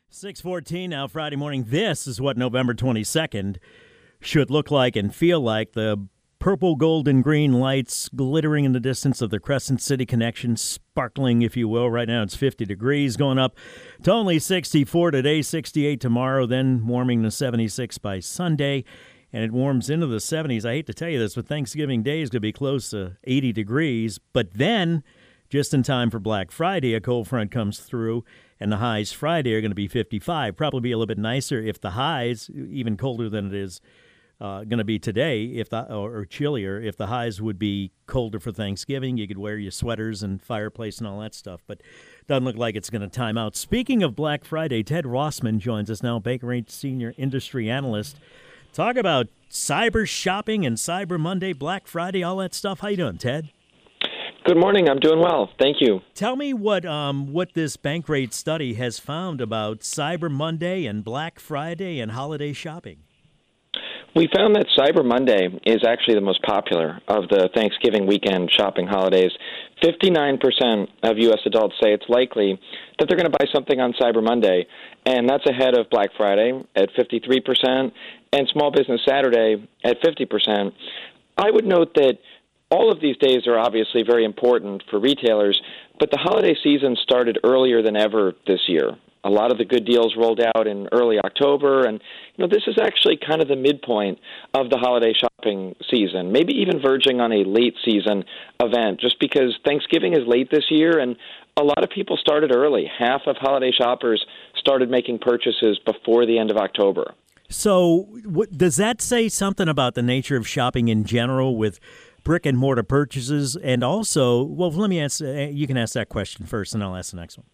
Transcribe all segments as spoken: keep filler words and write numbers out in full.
six fourteen now, Friday morning. This is what November twenty-second should look like and feel like. The purple, gold, and green lights glittering in the distance of the Crescent City connection, sparkling, if you will. Right now it's fifty degrees, going up to only sixty-four today, sixty-eight tomorrow, then warming to seventy-six by Sunday. And it warms into the seventies. I hate to tell you this, but Thanksgiving Day is going to be close to eighty degrees. But then, just in time for Black Friday, a cold front comes through, and the highs Friday are going to be fifty-five. Probably be a little bit nicer if the highs, even colder than it is uh, going to be today, if the, or, or chillier, if the highs would be colder for Thanksgiving. You could wear your sweaters and fireplace and all that stuff, but doesn't look like it's going to time out. Speaking of Black Friday, Ted Rossman joins us now, Baker Range Senior Industry Analyst. Talk about cyber shopping and Cyber Monday, Black Friday, all that stuff. How you doing, Ted? Good morning. I'm doing well. Thank you. Tell me what um, what this Bankrate study has found about Cyber Monday and Black Friday and holiday shopping. We found that Cyber Monday is actually the most popular of the Thanksgiving weekend shopping holidays. fifty-nine percent of U S adults say it's likely that they're going to buy something on Cyber Monday, and that's ahead of Black Friday at fifty-three percent and Small Business Saturday at fifty percent. I would note that all of these days are obviously very important for retailers, but the holiday season started earlier than ever this year. A lot of the good deals rolled out in early October, and you know this is actually kind of the midpoint of the holiday shopping season, maybe even verging on a late season event, just because Thanksgiving is late this year, and a lot of people started early. Half of holiday shoppers started making purchases before the end of October. So what, does that say something about the nature of shopping in general with brick and mortar purchases? And also, well, let me ask, you can ask that question first, and I'll ask the next one.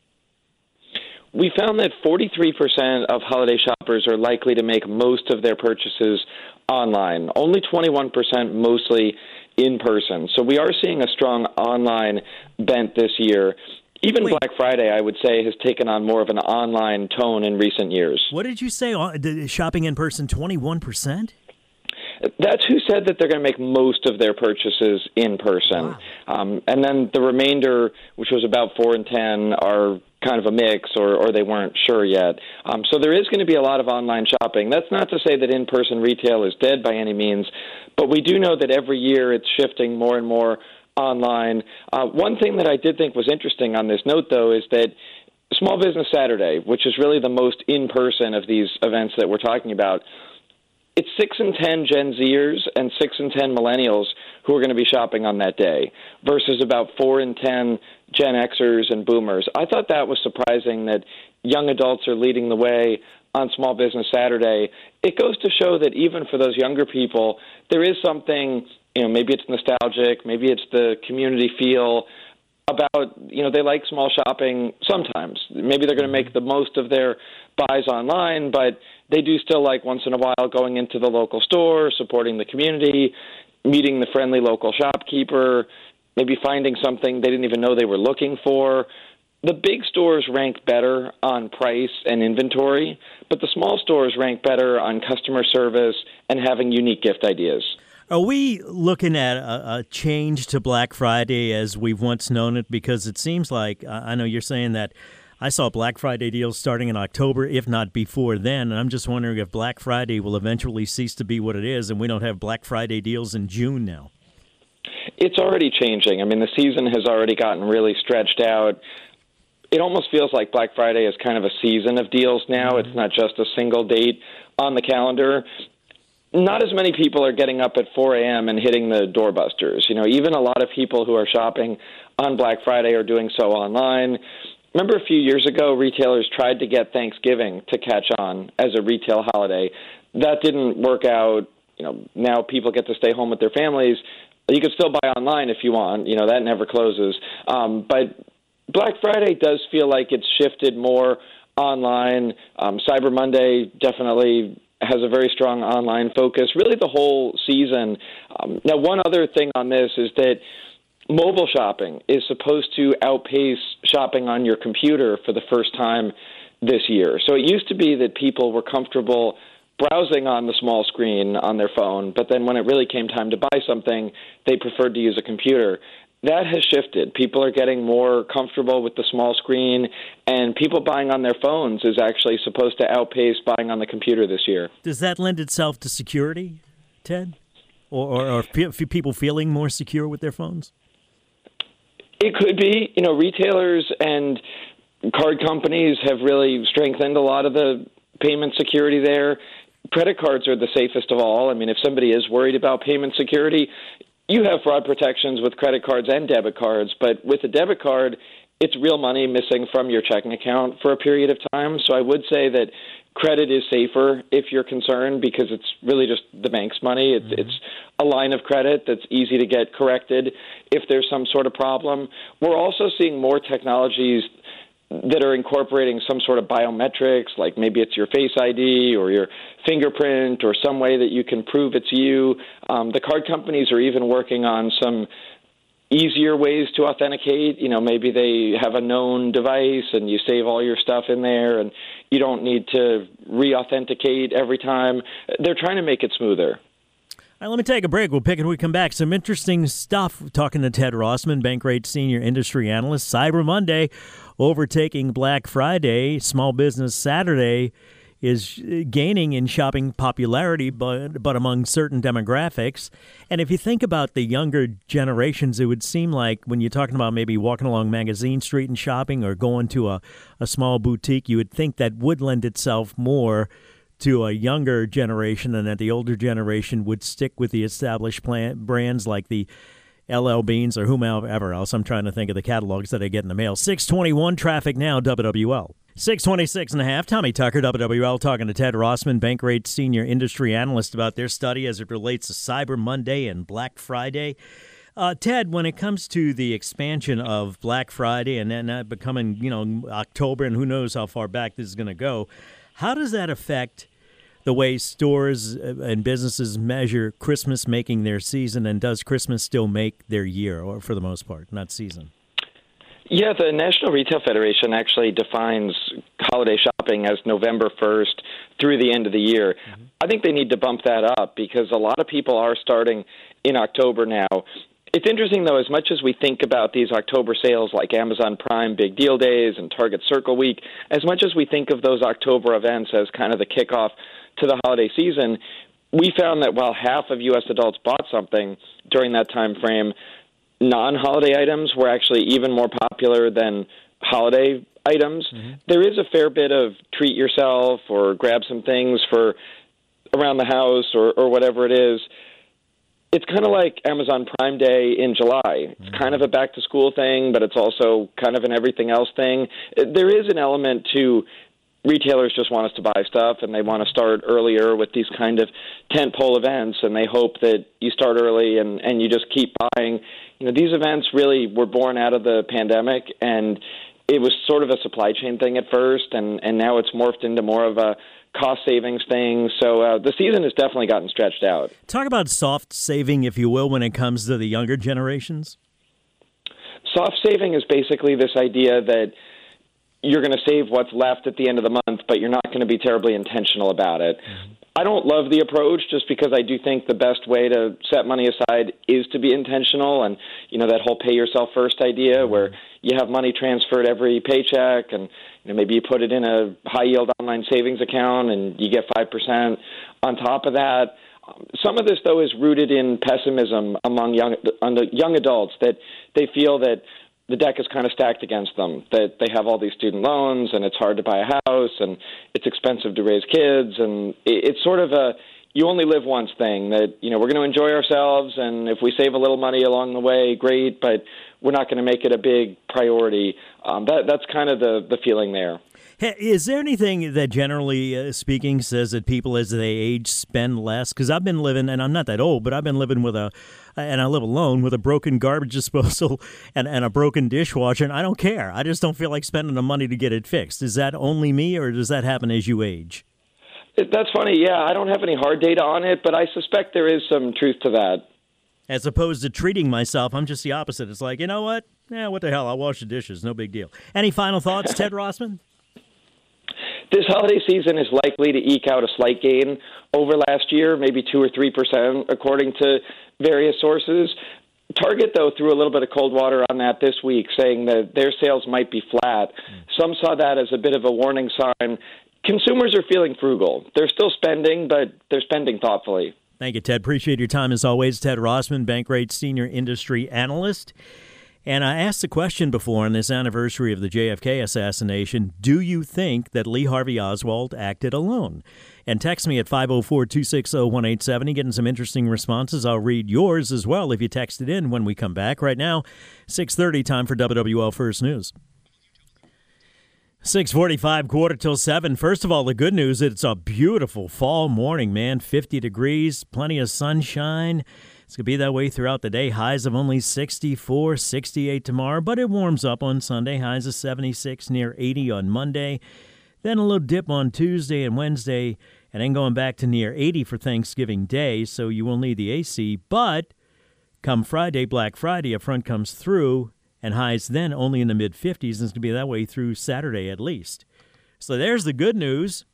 We found that forty-three percent of holiday shoppers are likely to make most of their purchases online, only twenty-one percent mostly in person. So we are seeing a strong online bent this year. Even Wait. Black Friday, I would say, has taken on more of an online tone in recent years. What did you say? Shopping in person, twenty-one percent? That's who said that they're going to make most of their purchases in person. Wow. Um, and then the remainder, which was about four and ten, are kind of a mix, or, or they weren't sure yet. Um, so there is going to be a lot of online shopping. That's not to say that in-person retail is dead by any means, but we do know that every year it's shifting more and more online. Uh, one thing that I did think was interesting on this note, though, is that Small Business Saturday, which is really the most in-person of these events that we're talking about, it's six and ten Gen Zers and six and ten millennials who are going to be shopping on that day versus about four and ten Gen Xers and boomers. I thought that was surprising that young adults are leading the way on Small Business Saturday. It goes to show that even for those younger people, there is something, you know, maybe it's nostalgic, maybe it's the community feel about, you know, they like small shopping sometimes. Maybe they're going to make the most of their buys online, but they do still like once in a while going into the local store, supporting the community, meeting the friendly local shopkeeper, maybe finding something they didn't even know they were looking for. The big stores rank better on price and inventory, but the small stores rank better on customer service and having unique gift ideas. Are we looking at a, a change to Black Friday as we've once known it? Because it seems like, uh, I know you're saying that I saw Black Friday deals starting in October, if not before then, and I'm just wondering if Black Friday will eventually cease to be what it is and we don't have Black Friday deals in June now. It's already changing. I mean, the season has already gotten really stretched out. It almost feels like Black Friday is kind of a season of deals now. Mm-hmm. It's not just a single date on the calendar. Not as many people are getting up at four a.m. and hitting the doorbusters. You know, even a lot of people who are shopping on Black Friday are doing so online. Remember a few years ago, retailers tried to get Thanksgiving to catch on as a retail holiday. That didn't work out. You know, now people get to stay home with their families. You can still buy online if you want. You know, that never closes. Um, but Black Friday does feel like it's shifted more online. Um, Cyber Monday definitely has a very strong online focus, really the whole season. Um, now, one other thing on this is that mobile shopping is supposed to outpace shopping on your computer for the first time this year. So it used to be that people were comfortable browsing on the small screen on their phone, but then when it really came time to buy something, they preferred to use a computer. that has shifted. People are getting more comfortable with the small screen, and people buying on their phones is actually supposed to outpace buying on the computer this year. Does that lend itself to security, Ted? Or, or, or f- people feeling more secure with their phones? It could be. You know, retailers and card companies have really strengthened a lot of the payment security there. Credit cards are the safest of all. I mean, if somebody is worried about payment security, you have fraud protections with credit cards and debit cards, but with a debit card, it's real money missing from your checking account for a period of time. So I would say that credit is safer if you're concerned because it's really just the bank's money. It's, mm-hmm. it's a line of credit that's easy to get corrected if there's some sort of problem. We're also seeing more technologies that are incorporating some sort of biometrics, like maybe it's your Face I D or your fingerprint or some way that you can prove it's you. Um, the card companies are even working on some easier ways to authenticate. You know, maybe they have a known device and you save all your stuff in there and you don't need to re-authenticate every time. They're trying to make it smoother. All right, let me take a break. We'll pick it when we come back. Some interesting stuff talking to Ted Rossman, Bankrate Senior Industry Analyst. Cyber Monday overtaking Black Friday. Small Business Saturday is gaining in shopping popularity, but, but among certain demographics. And if you think about the younger generations, it would seem like when you're talking about maybe walking along Magazine Street and shopping or going to a, a small boutique, you would think that would lend itself more to a younger generation and that the older generation would stick with the established plant brands like the L L Beans or whomever else. I'm trying to think of the catalogs that I get in the mail. six twenty-one traffic now, W W L. six twenty-six and a half. Tommy Tucker, W W L, talking to Ted Rossman, Bankrate Senior Industry Analyst, about their study as it relates to Cyber Monday and Black Friday. Uh, Ted, when it comes to the expansion of Black Friday and then that becoming, you know, October and who knows how far back this is going to go, how does that affect the way stores and businesses measure Christmas making their season, and does Christmas still make their year, or for the most part, not season? Yeah, the National Retail Federation actually defines holiday shopping as November first through the end of the year. Mm-hmm. I think they need to bump that up because a lot of people are starting in October now. It's interesting, though, as much as we think about these October sales like Amazon Prime Big Deal Days and Target Circle Week, as much as we think of those October events as kind of the kickoff to the holiday season, we found that while half of U S adults bought something during that time frame, non-holiday items were actually even more popular than holiday items. Mm-hmm. There is a fair bit of treat yourself or grab some things for around the house or, or whatever it is. It's kind of like Amazon Prime Day in July. It's mm-hmm. kind of a back-to-school thing, but it's also kind of an everything else thing. There is an element to retailers just want us to buy stuff, and they want to start earlier with these kind of tentpole events, and they hope that you start early and, and you just keep buying. You know, these events really were born out of the pandemic, and it was sort of a supply chain thing at first, and, and now it's morphed into more of a cost savings thing. So uh, the season has definitely gotten stretched out. Talk about soft saving, if you will, when it comes to the younger generations. Soft saving is basically this idea that you're going to save what's left at the end of the month, but you're not going to be terribly intentional about it. Mm-hmm. I don't love the approach just because I do think the best way to set money aside is to be intentional, and, you know, that whole pay yourself first idea mm-hmm. where you have money transferred every paycheck and, you know, maybe you put it in a high-yield online savings account and you get five percent on top of that. Some of this, though, is rooted in pessimism among young, young adults, that they feel that the deck is kind of stacked against them, that they have all these student loans and it's hard to buy a house and it's expensive to raise kids. And it's sort of a you only live once thing, that, you know, we're going to enjoy ourselves, and if we save a little money along the way, great, but we're not going to make it a big priority. Um, that That's kind of the, the feeling there. Hey, is there anything that, generally uh, speaking, says that people as they age spend less? Because I've been living, and I'm not that old, but I've been living with a, and I live alone, with a broken garbage disposal and, and a broken dishwasher, and I don't care. I just don't feel like spending the money to get it fixed. Is that only me, or does that happen as you age? It, that's funny. Yeah, I don't have any hard data on it, but I suspect there is some truth to that. As opposed to treating myself, I'm just the opposite. It's like, you know what? Yeah, what the hell? I'll wash the dishes. No big deal. Any final thoughts, Ted Rossman? This holiday season is likely to eke out a slight gain over last year, maybe two or three percent, according to various sources. Target, though, threw a little bit of cold water on that this week, saying that their sales might be flat. Some saw that as a bit of a warning sign. Consumers are feeling frugal. They're still spending, but they're spending thoughtfully. Thank you, Ted. Appreciate your time as always. Ted Rossman, Bankrate Senior Industry Analyst. And I asked the question before on this anniversary of the J F K assassination, do you think that Lee Harvey Oswald acted alone? And text me at five oh four, two six oh, one eight seven oh, getting some interesting responses. I'll read yours as well if you text it in when we come back. Right now, six thirty, time for W W L First News. six forty-five, quarter till seven. First of all, the good news, it's a beautiful fall morning, man. fifty degrees, plenty of sunshine. It's going to be that way throughout the day. Highs of only sixty-four, sixty-eight tomorrow, but it warms up on Sunday. Highs of seventy-six, near eighty on Monday. Then a little dip on Tuesday and Wednesday, and then going back to near eighty for Thanksgiving Day, so you will need the A C. But come Friday, Black Friday, a front comes through, and highs then only in the mid-fifties, and it's going to be that way through Saturday at least. So there's the good news.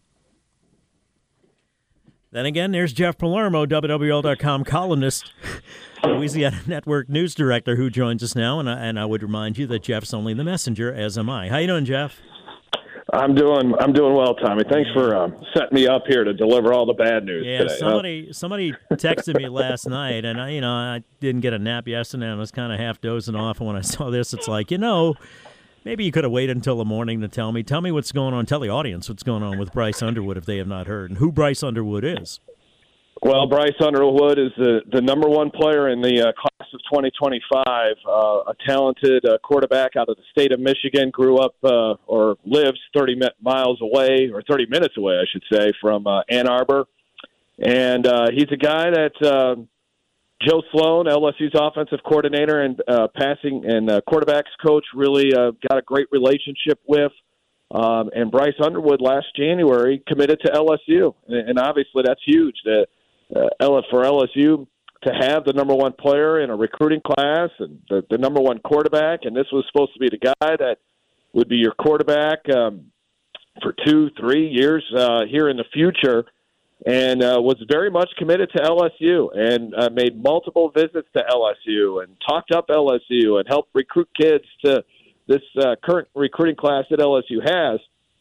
Then again, there's Jeff Palermo, W W L dot com columnist, Louisiana Network News Director, who joins us now. And I, and I would remind you that Jeff's only the messenger, as am I. How you doing, Jeff? I'm doing I'm doing well, Tommy. Thanks for um, setting me up here to deliver all the bad news yeah, today. somebody huh? somebody texted me last night, and I you know I didn't get a nap yesterday, and I was kind of half dozing off. And when I saw this, it's like, you know, maybe you could have waited until the morning to tell me. Tell me what's going on. Tell the audience what's going on with Bryce Underwood if they have not heard, and who Bryce Underwood is. Well, Bryce Underwood is the, the number one player in the uh, class of twenty twenty-five, uh, a talented uh, quarterback out of the state of Michigan, grew up uh, or lives thirty miles away, or thirty minutes away, I should say, from uh, Ann Arbor. And uh, he's a guy that uh, Joe Sloan, L S U's offensive coordinator and uh, passing and uh, quarterbacks coach, really uh, got a great relationship with. Um, and Bryce Underwood last January committed to L S U. And, and obviously that's huge. The, Uh, for L S U to have the number one player in a recruiting class and the, the number one quarterback, and this was supposed to be the guy that would be your quarterback um, for two, three years uh, here in the future, and uh, was very much committed to L S U and uh, made multiple visits to L S U and talked up L S U and helped recruit kids to this uh, current recruiting class that L S U has.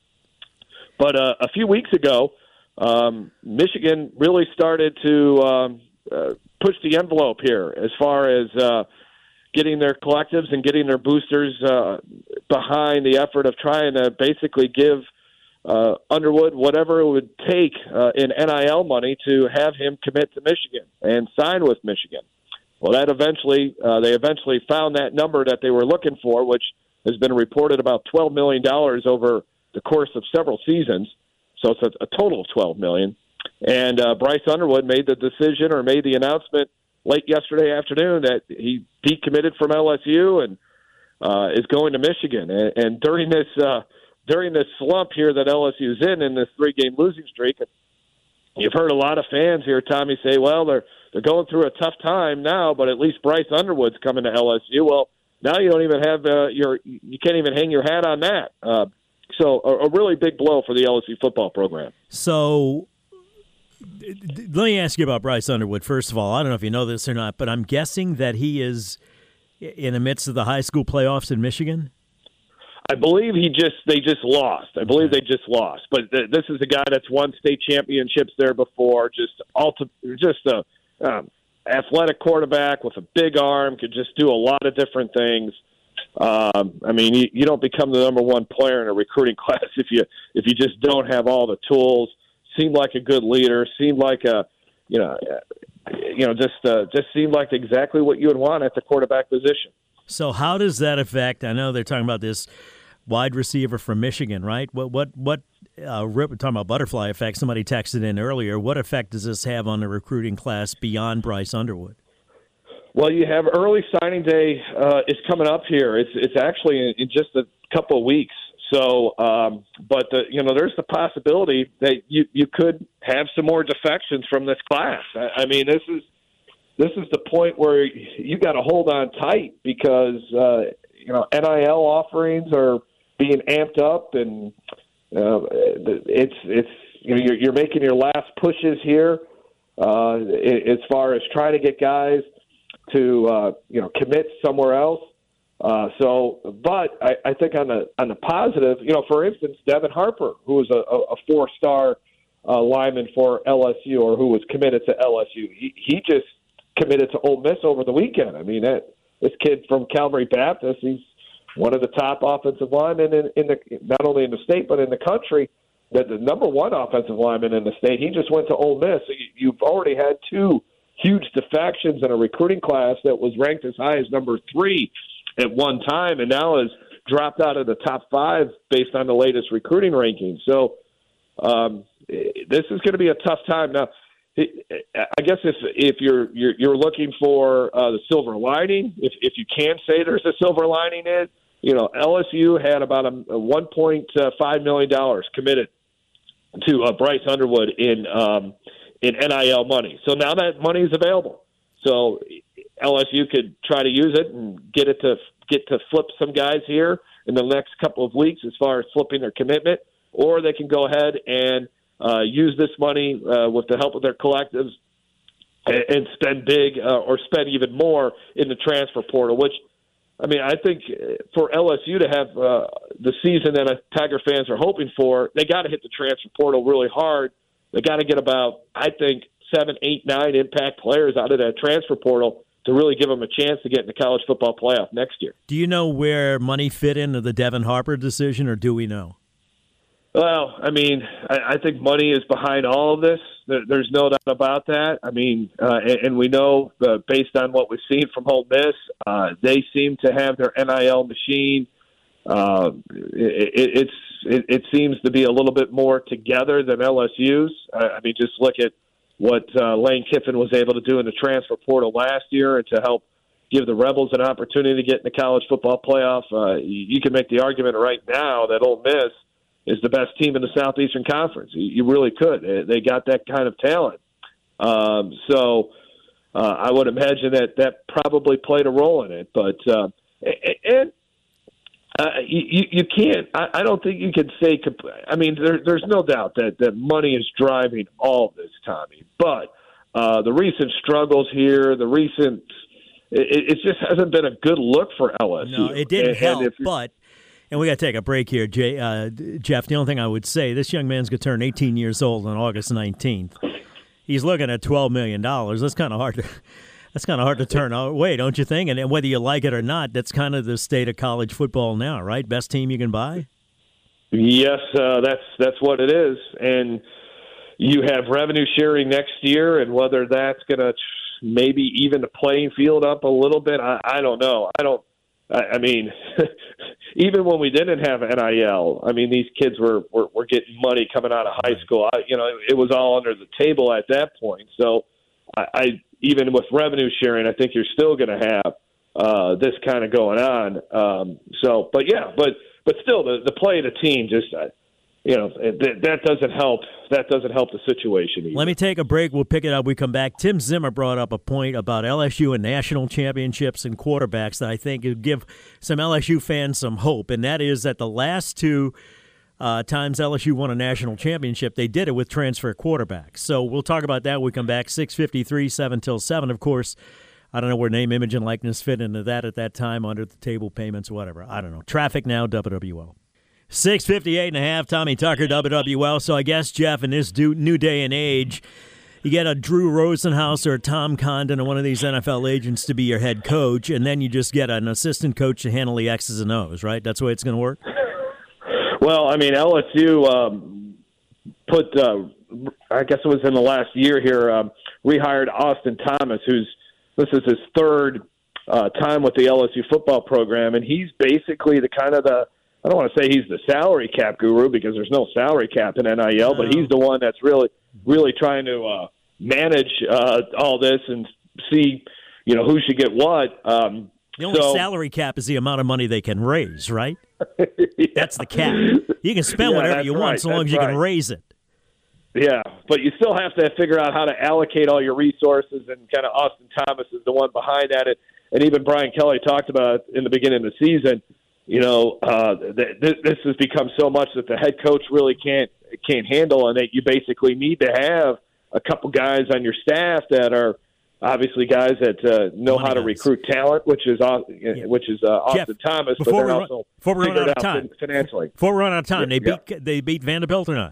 But uh, a few weeks ago, Um, Michigan really started to um, uh, push the envelope here as far as uh, getting their collectives and getting their boosters uh, behind the effort of trying to basically give uh, Underwood whatever it would take uh, in N I L money to have him commit to Michigan and sign with Michigan. Well, that eventually uh, they eventually found that number that they were looking for, which has been reported about twelve million dollars over the course of several seasons. So it's a, a total of twelve million dollars. And uh, Bryce Underwood made the decision or made the announcement late yesterday afternoon that he decommitted from L S U and uh, is going to Michigan. And, and during this uh, during this slump here that L S U is in, in this three-game losing streak, you've heard a lot of fans here, Tommy, say, well, they're they're going through a tough time now, but at least Bryce Underwood's coming to L S U. Well, now you don't even have uh, your you can't even hang your hat on that. Uh, So a, a really big blow for the L S U football program. So let me ask you about Bryce Underwood, first of all. I don't know if you know this or not, but I'm guessing that he is in the midst of the high school playoffs in Michigan? I believe he just they just lost. I believe they just lost. But th- this is a guy that's won state championships there before, just ulti- just a um, athletic quarterback with a big arm, could just do a lot of different things. Um, I mean, you, you don't become the number one player in a recruiting class if you if you just don't have all the tools. Seemed like a good leader. Seemed like a, you know, you know, just uh, just seemed like exactly what you would want at the quarterback position. So how does that affect? I know they're talking about this wide receiver from Michigan, right? What what what? Uh, we're talking about butterfly effect. Somebody texted in earlier. What effect does this have on the recruiting class beyond Bryce Underwood? Well, you have early signing day uh, is coming up here. It's it's actually in, in just a couple of weeks. So, um, but the, you know, there's the possibility that you, you could have some more defections from this class. I, I mean, this is this is the point where you got to hold on tight because uh, you know N I L offerings are being amped up, and uh, it's it's you know you're, you're making your last pushes here uh, as far as trying to get guys. to uh, you know commit somewhere else. Uh, so, but I, I think on the on the positive, you know, for instance, Devin Harper, who was a, a four-star uh, lineman for L S U, or who was committed to L S U, he, he just committed to Ole Miss over the weekend. I mean, that, this kid from Calvary Baptist, he's one of the top offensive linemen in, in the not only in the state but in the country. The, the number one offensive lineman in the state. He just went to Ole Miss. So you, you've already had two huge defections in a recruiting class that was ranked as high as number three at one time, and now has dropped out of the top five based on the latest recruiting rankings. So um, this is going to be a tough time. Now, I guess if if you're you're, you're looking for uh, the silver lining, if if you can say there's a silver lining in, you know, L S U had about a, a one point five million dollars committed to uh, Bryce Underwood in um, in N I L money. So now that money is available. So L S U could try to use it and get it to get to flip some guys here in the next couple of weeks as far as flipping their commitment, or they can go ahead and uh, use this money uh, with the help of their collectives and, and spend big uh, or spend even more in the transfer portal, which, I mean, I think for L S U to have uh, the season that uh, Tiger fans are hoping for, they got to hit the transfer portal really hard. They got to get about, I think, seven, eight, nine impact players out of that transfer portal to really give them a chance to get in the college football playoff next year. Do you know where money fit into the Devin Harper decision, or do we know? Well, I mean, I, I think money is behind all of this. There, there's no doubt about that. I mean, uh, and, and we know, uh, based on what we've seen from Ole Miss, uh, they seem to have their N I L machine. Uh, it, it, it's it, it seems to be a little bit more together than L S U's. I, I mean, just look at what uh, Lane Kiffin was able to do in the transfer portal last year, and to help give the Rebels an opportunity to get in the college football playoff. Uh, you, you can make the argument right now that Ole Miss is the best team in the Southeastern Conference. You, you really could. They got that kind of talent. Um, so uh, I would imagine that that probably played a role in it. But uh, and uh, you, you can't. I, I don't think you can say. I mean, there, there's no doubt that, that money is driving all of this, Tommy. But uh, the recent struggles here, the recent, it, it just hasn't been a good look for L S U. No, it didn't and, help. and but and we got to take a break here, Jay, uh, Jeff. The only thing I would say, this young man's going to turn eighteen years old on August nineteenth. He's looking at twelve million dollars. That's kind of hard to. That's kind of hard to turn away, don't you think? And, and whether you like it or not, that's kind of the state of college football now, right? Best team you can buy? Yes, uh, that's that's what it is. And you have revenue sharing next year, and whether that's going to maybe even the playing field up a little bit, I, I don't know. I don't. I, I mean, even when we didn't have N I L, I mean, these kids were, were, were getting money coming out of high school. I, you know, it was all under the table at that point. So I, I even with revenue sharing, I think you're still going to have uh, this kind of going on. Um, so, but yeah, but but still, the, the play of the team just, uh, you know, that, that doesn't help. That doesn't help the situation either. Let me take a break. We'll pick it up. We come back. Tim Zimmer brought up a point about L S U and national championships and quarterbacks that I think would give some L S U fans some hope, and that is that the last two Uh, times L S U won a national championship, they did it with transfer quarterbacks. So we'll talk about that when we come back. six fifty-three, seven till seven. Of course, I don't know where name, image, and likeness fit into that at that time, under the table payments, whatever. I don't know. Traffic now, W W L. six fifty-eight and a half, Tommy Tucker, W W L. So I guess, Jeff, in this new day and age, you get a Drew Rosenhaus or a Tom Condon or one of these N F L agents to be your head coach, and then you just get an assistant coach to handle the X's and O's, right? That's the way it's going to work? Well, I mean, L S U um, put, uh, I guess it was in the last year here, um, rehired Austin Thomas, who's, this is his third uh, time with the L S U football program, and he's basically the kind of the, I don't want to say he's the salary cap guru because there's no salary cap in N I L, but he's the one that's really, really trying to uh, manage uh, all this and see, you know, who should get what. Um, the only so, salary cap is the amount of money they can raise, right? yeah. That's the cap. You can spend yeah, whatever you right. want so long that's as you right. can raise it. Yeah, but you still have to figure out how to allocate all your resources, and kind of Austin Thomas is the one behind that. And even Brian Kelly talked about in the beginning of the season, you know, uh, th- th- this has become so much that the head coach really can't can't handle, and that you basically need to have a couple guys on your staff that are, obviously guys that uh, know Money how to guys. recruit talent, which is uh, Yeah. which is uh, Austin Jeff, Thomas, but before they're we run- also before we run figured out of out time. financially. Before we run out of time, they Yeah. beat they beat Vanderbilt or not?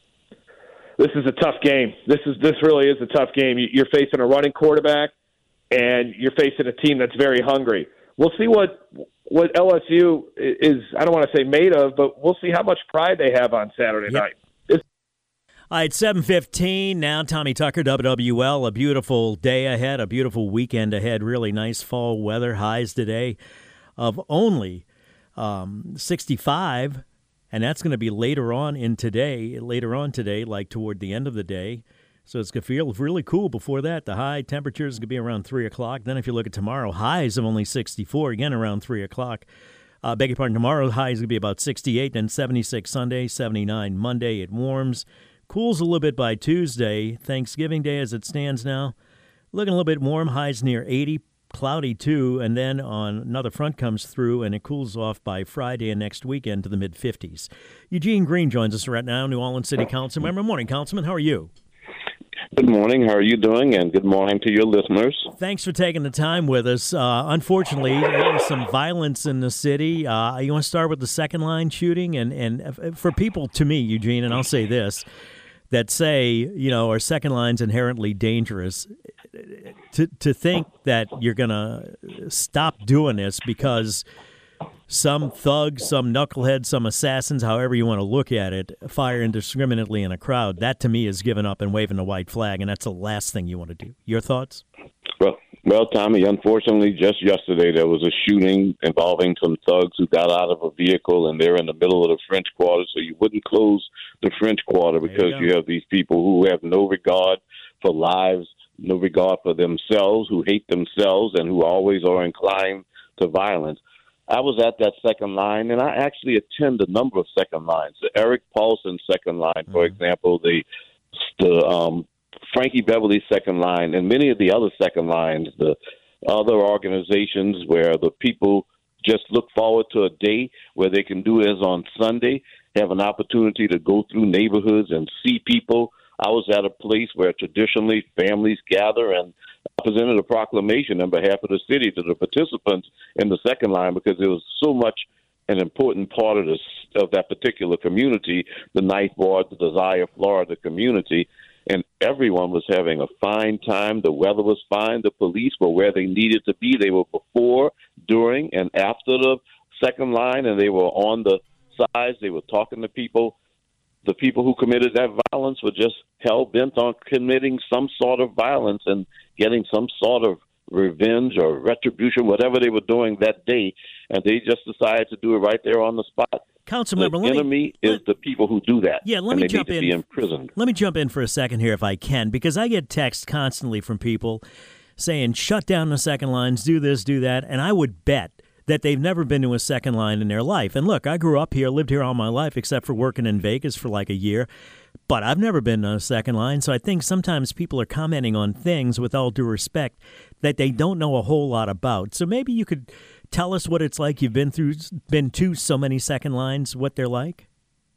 This is a tough game. This is this really is a tough game. You- You're facing a running quarterback, and you're facing a team that's very hungry. We'll see what what L S U is. I don't want to say made of, but we'll see how much pride they have on Saturday Yep. night. It's All right, seven fifteen now. Tommy Tucker, W W L. A beautiful day ahead, a beautiful weekend ahead. Really nice fall weather. Highs today of only um, sixty-five, and that's going to be later on in today. Later on today, like toward the end of the day. So it's going to feel really cool before that. The high temperatures is going to be around three o'clock. Then if you look at tomorrow, highs of only sixty-four, again around three o'clock. Uh, beg your pardon, tomorrow high is going to be about sixty-eight, then seventy-six Sunday, seventy-nine Monday. It warms. Cools a little bit by Tuesday. Thanksgiving Day as it stands now. Looking a little bit warm. Highs near eighty. Cloudy too. And then on another front comes through and it cools off by Friday and next weekend to the mid fifties. Eugene Green joins us right now, New Orleans City Council member. Morning, Councilman. How are you? Good morning. How are you doing? And good morning to your listeners. Thanks for taking the time with us. Uh, unfortunately, there's some violence in the city. Uh, you want to start with the second line shooting? And, and for people, to me, Eugene, and I'll say this, that say, you know, our second line's inherently dangerous, to to think that you're going to stop doing this because some thugs, some knuckleheads, some assassins, however you want to look at it, fire indiscriminately in a crowd, that to me is giving up and waving a white flag, and that's the last thing you want to do. Your thoughts? Well, well, Tommy, unfortunately, just yesterday there was a shooting involving some thugs who got out of a vehicle, and they're in the middle of the French Quarter, so you wouldn't close the French Quarter because you you have these people who have no regard for lives, no regard for themselves, who hate themselves, and who always are inclined to violence. I was at that second line, and I actually attend a number of second lines. The Eric Paulson second line, for Mm-hmm. example, the the um, Frankie Beverly second line, and many of the other second lines, the other organizations where the people just look forward to a day where they can do as on Sunday, have an opportunity to go through neighborhoods and see people. I was at a place where traditionally families gather, and I presented a proclamation on behalf of the city to the participants in the second line because it was so much an important part of this of that particular community, the Ninth Ward, the Desire, Florida community, and everyone was having a fine time. The weather was fine. The police were where they needed to be. They were before, during, and after the second line, and they were on the sides. They were talking to people. The people who committed that violence were just hell-bent on committing some sort of violence and getting some sort of revenge or retribution, whatever they were doing that day, and they just decided to do it right there on the spot. Councilmember, the let me, enemy is let, the people who do that. Yeah, let and me they jump need to in. be imprisoned. Let me jump in for a second here if I can, because I get texts constantly from people saying, shut down the second lines, do this, do that, and I would bet that they've never been to a second line in their life. And look, I grew up here, lived here all my life, except for working in Vegas for like a year. But I've never been to a second line, so I think sometimes people are commenting on things, with all due respect, that they don't know a whole lot about. So maybe you could tell us what it's like. You've been through, been to so many second lines, what they're like?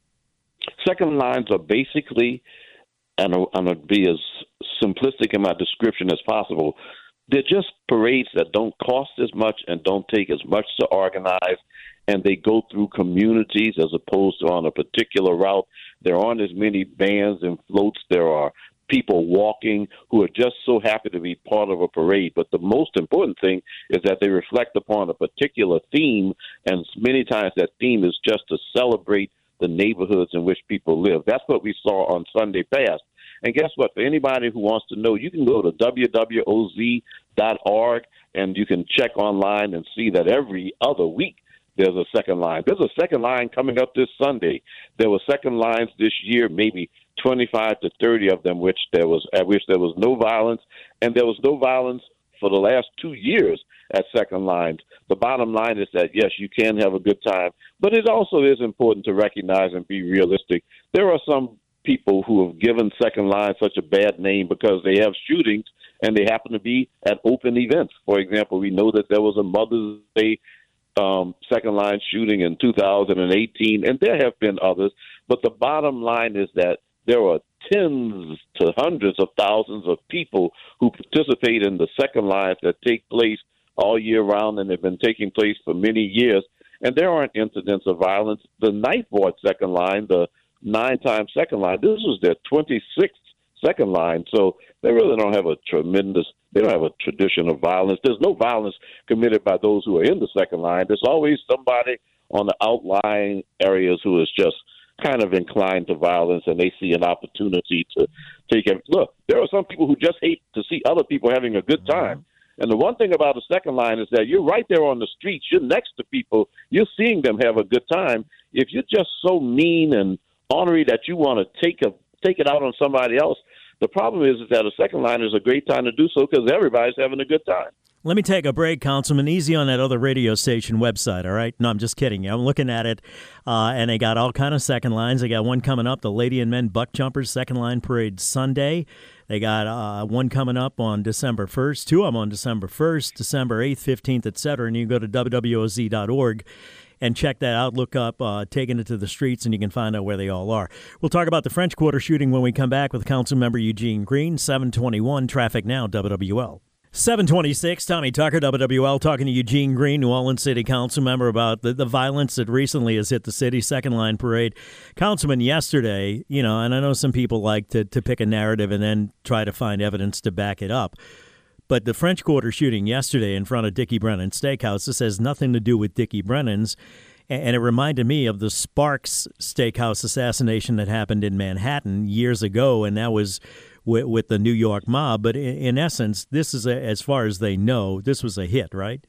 Second lines are basically, and I'm going to be as simplistic in my description as possible, they're just parades that don't cost as much and don't take as much to organize, and they go through communities as opposed to on a particular route. There aren't as many bands and floats. There are people walking who are just so happy to be part of a parade. But the most important thing is that they reflect upon a particular theme, and many times that theme is just to celebrate the neighborhoods in which people live. That's what we saw on Sunday past. And guess what? For anybody who wants to know, you can go to W W O Z dot org and you can check online and see that every other week there's a second line. There's a second line coming up this Sunday. There were second lines this year, maybe twenty-five to thirty of them, which there was at which there was no violence, and there was no violence for the last two years at second lines. The bottom line is that, yes, you can have a good time, but it also is important to recognize and be realistic. There are some people who have given second line such a bad name because they have shootings and they happen to be at open events. For example, we know that there was a Mother's Day um, second line shooting in two thousand eighteen, and there have been others. But the bottom line is that there are tens to hundreds of thousands of people who participate in the second lines that take place all year round, and they've been taking place for many years. And there aren't incidents of violence. The Ninth Ward second line, the nine-time second line, this was their twenty-sixth second line. So they really don't have a tremendous, they don't have a tradition of violence. There's no violence committed by those who are in the second line. There's always somebody on the outlying areas who is just kind of inclined to violence, and they see an opportunity to take it. Look, there are some people who just hate to see other people having a good time. And the one thing about the second line is that you're right there on the streets. You're next to people. You're seeing them have a good time. If you're just so mean and ornery that you want to take a take it out on somebody else, the problem is, is that a second line is a great time to do so because everybody's having a good time. Let me take a break, Councilman. Easy on that other radio station website, all right? No, I'm just kidding. I'm looking at it, uh, and they got all kind of second lines. They got one coming up, the Lady and Men Buck Jumpers Second Line Parade Sunday. They got uh, one coming up on December first, two of them on December first, December eighth, fifteenth, et cetera, and you can go to W W O Z dot org and check that out. Look up uh, Taking It to the Streets, and you can find out where they all are. We'll talk about the French Quarter shooting when we come back with Councilmember Eugene Green, seven twenty-one, Traffic Now, W W L. seven twenty-six, Tommy Tucker, W W L, talking to Eugene Green, New Orleans City Council member, about the, the violence that recently has hit the city, Second Line Parade. Councilman, yesterday, you know, and I know some people like to, to pick a narrative and then try to find evidence to back it up, but the French Quarter shooting yesterday in front of Dickie Brennan Steakhouse, this has nothing to do with Dickie Brennan's, and it reminded me of the Sparks Steakhouse assassination that happened in Manhattan years ago, and that was with, with the New York mob. But in, in essence, this is, a, as far as they know, this was a hit, right?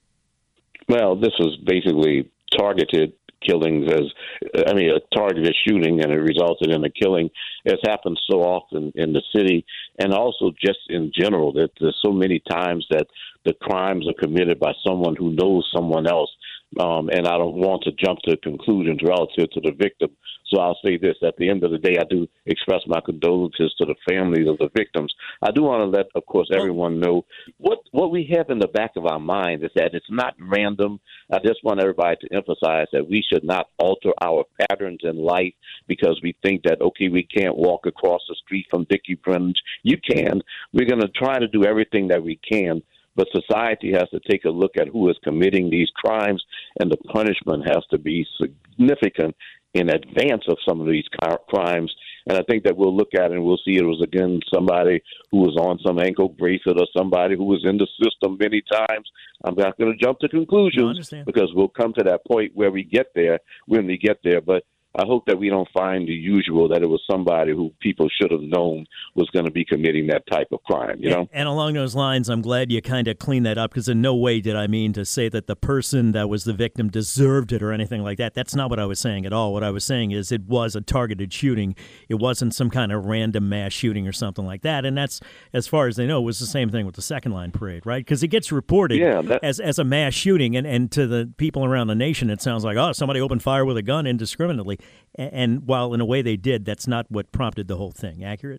Well, this was basically targeted killings, as I mean, a targeted shooting, and it resulted in a killing. It's happened so often in the city, and also just in general, that there's so many times that the crimes are committed by someone who knows someone else. Um, and I don't want to jump to conclusions relative to the victim. So I'll say this. At the end of the day, I do express my condolences to the families of the victims. I do want to let, of course, everyone know what, what we have in the back of our mind is that it's not random. I just want everybody to emphasize that we should not alter our patterns in life because we think that, okay, we can't walk across the street from Dickie Brennan's. You can. We're going to try to do everything that we can. But society has to take a look at who is committing these crimes, and the punishment has to be significant in advance of some of these crimes. And I think that we'll look at it and we'll see it was, again, somebody who was on some ankle bracelet or somebody who was in the system many times. I'm not going to jump to conclusions no, because we'll come to that point where we get there, when we get there. But I hope that we don't find the usual, that it was somebody who people should have known was going to be committing that type of crime, you know? And, and along those lines, I'm glad you kind of cleaned that up, because in no way did I mean to say that the person that was the victim deserved it or anything like that. That's not what I was saying at all. What I was saying is it was a targeted shooting. It wasn't some kind of random mass shooting or something like that. And that's, as far as they know, it was the same thing with the Second Line Parade, right? Because it gets reported yeah, that- as, as a mass shooting, and, and to the people around the nation, it sounds like, oh, somebody opened fire with a gun indiscriminately. And while in a way they did, that's not what prompted the whole thing. Accurate?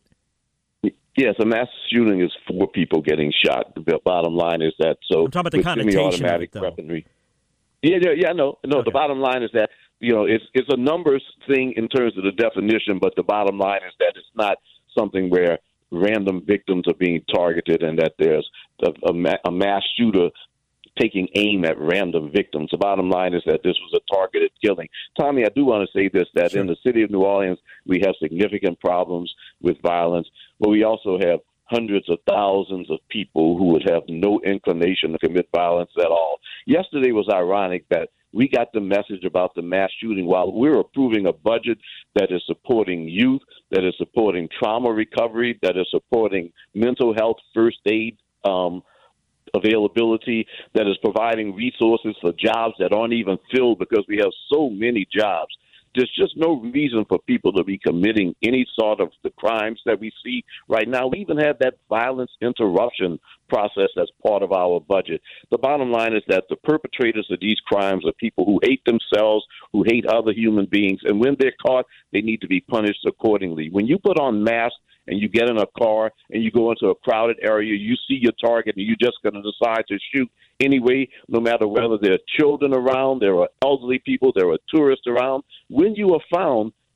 Yes, a mass shooting is four people getting shot. The bottom line is that. So I'm talking about the connotation of it, though. Weaponry. Yeah, yeah, yeah. No, no. Okay. The bottom line is that, you know, it's it's a numbers thing in terms of the definition, but the bottom line is that it's not something where random victims are being targeted and that there's a, a, a mass shooter taking aim at random victims. The bottom line is that this was a targeted killing. Tommy, I do want to say this, that sure. in the city of New Orleans, we have significant problems with violence, but we also have hundreds of thousands of people who would have no inclination to commit violence at all. Yesterday was ironic that we got the message about the mass shooting while we're approving a budget that is supporting youth, that is supporting trauma recovery, that is supporting mental health first aid um availability, that is providing resources for jobs that aren't even filled because we have so many jobs. There's just no reason for people to be committing any sort of the crimes that we see right now. We even had that violence interruption process as part of our budget. The bottom line is that the perpetrators of these crimes are people who hate themselves, who hate other human beings, and when they're caught, they need to be punished accordingly. When you put on masks and you get in a car and you go into a crowded area, you see your target and you're just going to decide to shoot anyway, no matter whether there are children around, there are elderly people, there are tourists around. When you are found,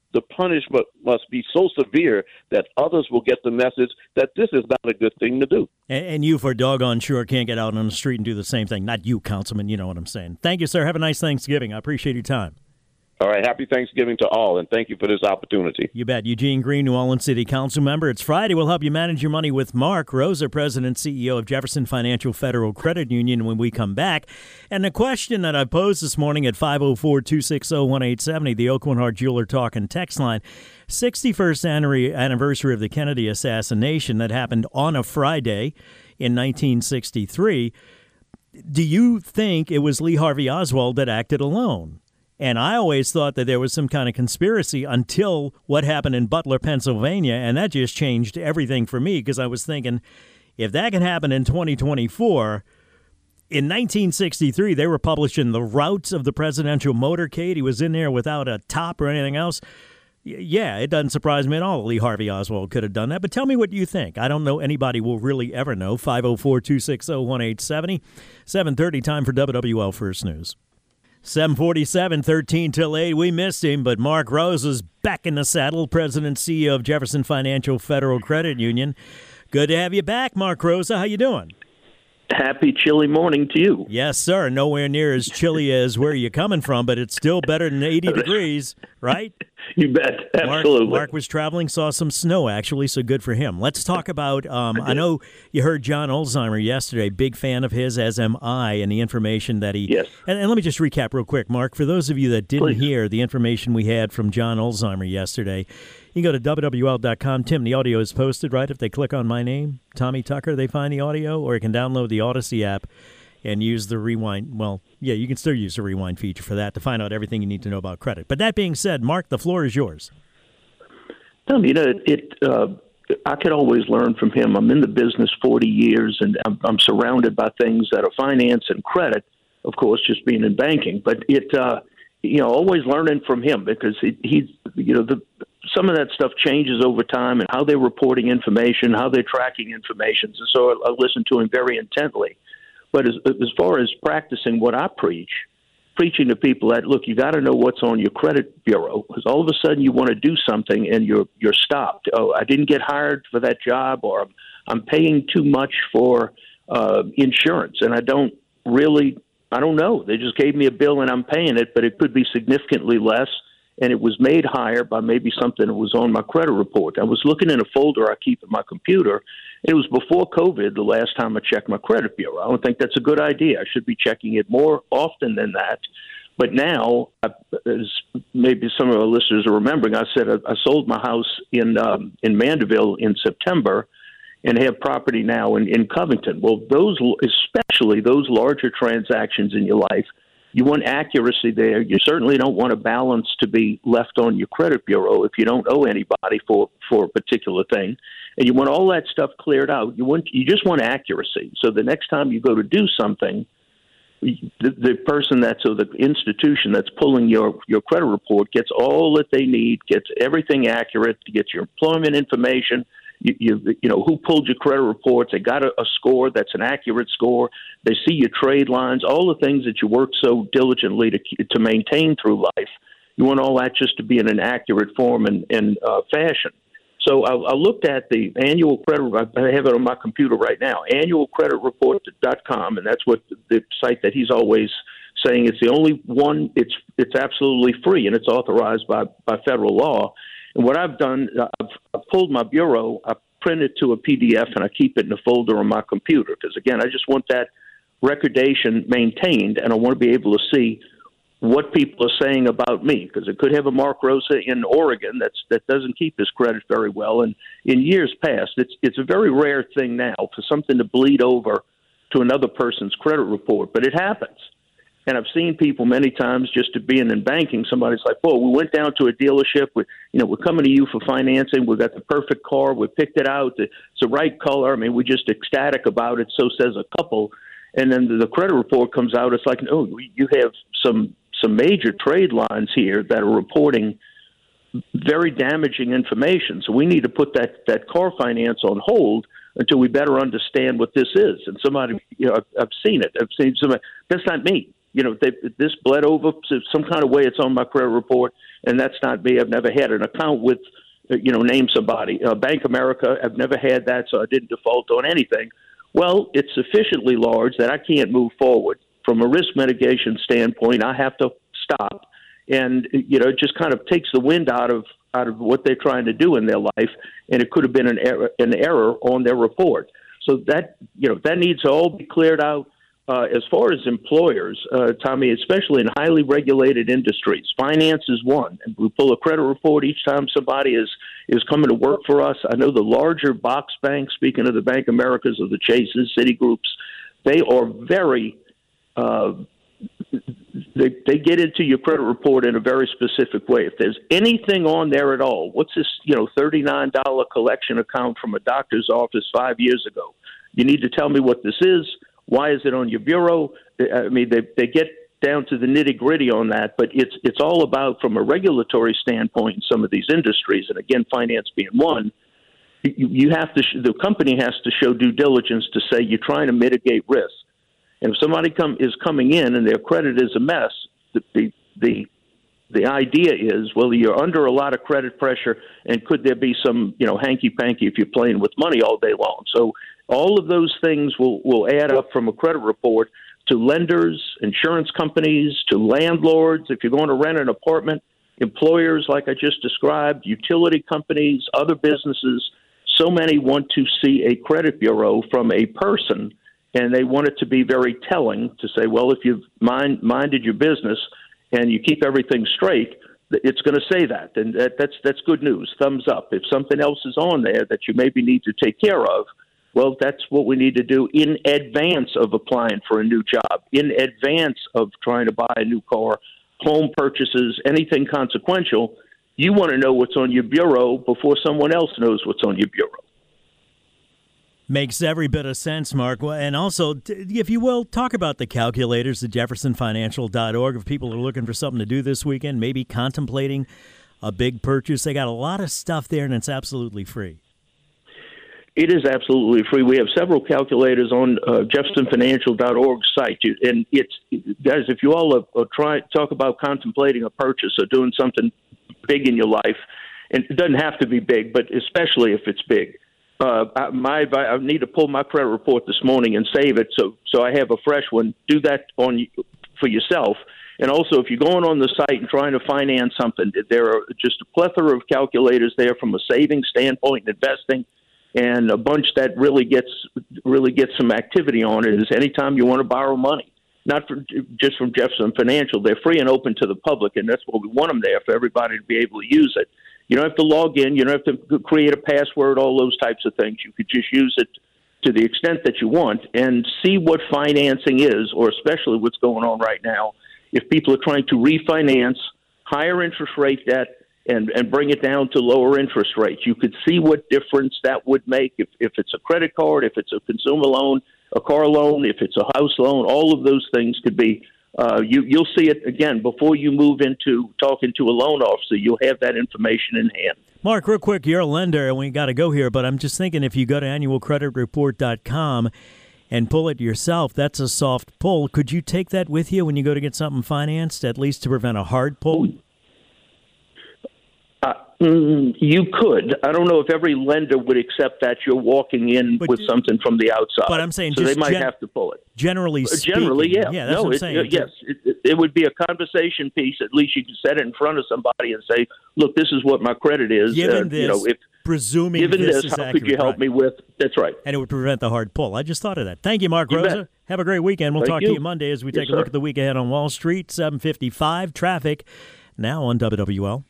the punishment must be so severe that others will get the message that this is not a good thing to do. And, and you, for doggone sure, can't get out on the street and do the same thing. Not you, Councilman. You know what I'm saying. Thank you, sir. Have a nice Thanksgiving. I appreciate your time. All right. Happy Thanksgiving to all, and thank you for this opportunity. You bet. Eugene Green, New Orleans City Council member. It's Friday. We'll help you manage your money with Mark Rosa, President and C E O of Jefferson Financial Federal Credit Union, when we come back. And the question that I posed this morning at five oh four, two six zero, one eight seven zero, the Oakland Heart Jeweler Talk and Text Line, sixty-first anniversary of the Kennedy assassination that happened on a Friday in nineteen sixty-three. Do you think it was Lee Harvey Oswald that acted alone? And I always thought that there was some kind of conspiracy until what happened in Butler, Pennsylvania, and that just changed everything for me, because I was thinking, if that can happen in twenty twenty-four, in nineteen sixty-three, they were publishing the routes of the presidential motorcade. He was in there without a top or anything else. Yeah, it doesn't surprise me at all that Lee Harvey Oswald could have done that. But tell me what you think. I don't know anybody will really ever know. five oh four, two six zero, one eight seven zero, seven thirty, time for W W L First News. seven forty-seven, thirteen till eight. We missed him, but Mark Rosa's back in the saddle, President and C E O of Jefferson Financial Federal Credit Union. Good to have you back, Mark Rosa. How you doing? Happy chilly morning to you. Yes, sir. Nowhere near as chilly as where you're coming from, but it's still better than eighty degrees, right? You bet. Absolutely. Mark, Mark was traveling, saw some snow, actually, so good for him. Let's talk about, um, I, I know you heard John Alzheimer yesterday, big fan of his, as am I, and the information that he... Yes. And, and let me just recap real quick, Mark. For those of you that didn't Please. hear the information we had from John Alzheimer yesterday, you can go to W W L dot com. Tim, the audio is posted, right? If they click on my name, Tommy Tucker, they find the audio, or you can download the Odyssey app and use the rewind. Well, yeah, you can still use the rewind feature for that to find out everything you need to know about credit. But that being said, Mark, the floor is yours. Um, you know, it. Uh, I could always learn from him. I'm in the business forty years, and I'm, I'm surrounded by things that are finance and credit, of course, just being in banking. But it, uh, you know, always learning from him, because he, he's, you know, the some of that stuff changes over time, and how they're reporting information, how they're tracking information. And so I, I listen to him very intently. But as, as far as practicing what I preach, preaching to people that, look, you got to know what's on your credit bureau, because all of a sudden you want to do something and you're you're stopped. Oh, I didn't get hired for that job, or I'm, I'm paying too much for uh, insurance, and I don't really, I don't know. They just gave me a bill and I'm paying it, but it could be significantly less, and it was made higher by maybe something that was on my credit report. I was looking in a folder I keep at my computer. It was before COVID the last time I checked my credit bureau. I don't think that's a good idea. I should be checking it more often than that. But now, as maybe some of our listeners are remembering, I said I, I sold my house in um, in Mandeville in September and have property now in, in Covington. Well, those, especially those larger transactions in your life, you want accuracy there. You certainly don't want a balance to be left on your credit bureau if you don't owe anybody for, for a particular thing. And you want all that stuff cleared out. You want you just want accuracy. So the next time you go to do something, the, the person that's or the institution that's pulling your, your credit report gets all that they need, gets everything accurate, gets your employment information. You, you, you know, who pulled your credit reports. They got a, a score that's an accurate score. They see your trade lines, all the things that you work so diligently to to maintain through life. You want all that just to be in an accurate form and, and uh, fashion. So I, I looked at the annual credit. I have it on my computer right now. annual credit report dot com, and that's what the, the site that he's always saying it's the only one. It's it's absolutely free, and it's authorized by by federal law. And what I've done, I've, I've pulled my bureau, I print it to a P D F, and I keep it in a folder on my computer. Because, again, I just want that recordation maintained, and I want to be able to see what people are saying about me. Because it could have a Mark Rosa in Oregon that's, that doesn't keep his credit very well. And in years past, it's, it's a very rare thing now for something to bleed over to another person's credit report. But it happens. And I've seen people many times, just to being in banking, somebody's like, well, we went down to a dealership. We, you know, we're coming to you for financing. We've got the perfect car. We picked it out. It's the right color. I mean, we're just ecstatic about it. So says a couple. And then the credit report comes out. It's like, no, you have some some major trade lines here that are reporting very damaging information. So we need to put that, that car finance on hold until we better understand what this is. And somebody, you know, I've, I've seen it. I've seen somebody, that's not me. you know, they, this bled over to some kind of way. It's on my credit report, and that's not me. I've never had an account with, you know, name somebody. Uh, Bank America, I've never had that, so I didn't default on anything. Well, it's sufficiently large that I can't move forward. From a risk mitigation standpoint, I have to stop. And, you know, it just kind of takes the wind out of out of what they're trying to do in their life, and it could have been an error, an error on their report. So that, you know, that needs to all be cleared out. Uh, as far as employers, uh, Tommy, especially in highly regulated industries, finance is one. And we pull a credit report each time somebody is, is coming to work for us. I know the larger box banks, speaking of the Bank Americas or the Chases, Citigroups, they are very uh, they, they get into your credit report in a very specific way. If there's anything on there at all, what's this, you know, thirty-nine dollars collection account from a doctor's office five years ago? You need to tell me what this is. Why is it on your bureau? I mean, they they get down to the nitty-gritty on that, but it's it's all about, from a regulatory standpoint in some of these industries, and again, finance being one, you, you have to, the company has to show due diligence to say you're trying to mitigate risk. And if somebody come is coming in and their credit is a mess, the the the, the idea is, well, you're under a lot of credit pressure, and could there be some, you know, hanky-panky if you're playing with money all day long? So all of those things will, will add up from a credit report to lenders, insurance companies, to landlords. If you're going to rent an apartment, employers, like I just described, utility companies, other businesses, so many want to see a credit bureau from a person, and they want it to be very telling to say, well, if you've mind, minded your business and you keep everything straight, it's going to say that. And that, that's, that's good news. Thumbs up. If something else is on there that you maybe need to take care of, well, that's what we need to do in advance of applying for a new job, in advance of trying to buy a new car, home purchases, anything consequential. You want to know what's on your bureau before someone else knows what's on your bureau. Makes every bit of sense, Mark. And also, if you will, talk about the calculators at jefferson financial dot org. If people are looking for something to do this weekend, maybe contemplating a big purchase, they got a lot of stuff there, and it's absolutely free. It is absolutely free. We have several calculators on uh, jefferson financial dot org site. And it's, guys, if you all are, are trying talk about contemplating a purchase or doing something big in your life, and it doesn't have to be big, but especially if it's big, uh, I, my I need to pull my credit report this morning and save it so so I have a fresh one. Do that on for yourself. And also, if you're going on the site and trying to finance something, there are just a plethora of calculators there from a savings standpoint and investing. And a bunch that really gets really gets some activity on it is anytime you want to borrow money, not for, just from Jefferson Financial. They're free and open to the public, and that's what we want them there, for everybody to be able to use it. You don't have to log in. You don't have to create a password, all those types of things. You could just use it to the extent that you want and see what financing is, or especially what's going on right now. If people are trying to refinance higher interest rate debt, and, and bring it down to lower interest rates, you could see what difference that would make if, if it's a credit card, if it's a consumer loan, a car loan, if it's a house loan. All of those things could be, uh, you, you'll see it, again, before you move into talking to a loan officer. You'll have that information in hand. Mark, real quick, you're a lender, and we got to go here, but I'm just thinking, if you go to annual credit report dot com and pull it yourself, that's a soft pull. Could you take that with you when you go to get something financed, at least to prevent a hard pull? Uh, mm, you could. I don't know if every lender would accept that you're walking in but, with something from the outside. But I'm saying, so just they might gen- have to pull it. Generally uh, speaking. Generally, yeah. Yeah, that's no, what I'm it, saying. Uh, yes, it, it would be a conversation piece. At least you can set it in front of somebody and say, look, this is what my credit is. Given uh, this, you know, if, presuming given this, this is how accurate, could you help right. me with? That's right. And it would prevent the hard pull. I just thought of that. Thank you, Mark You Rosa. bet. Have a great weekend. We'll Thank talk you. to you Monday as we Yes, take a sir. look at the week ahead on Wall Street. seven fifty-five traffic now on W W L.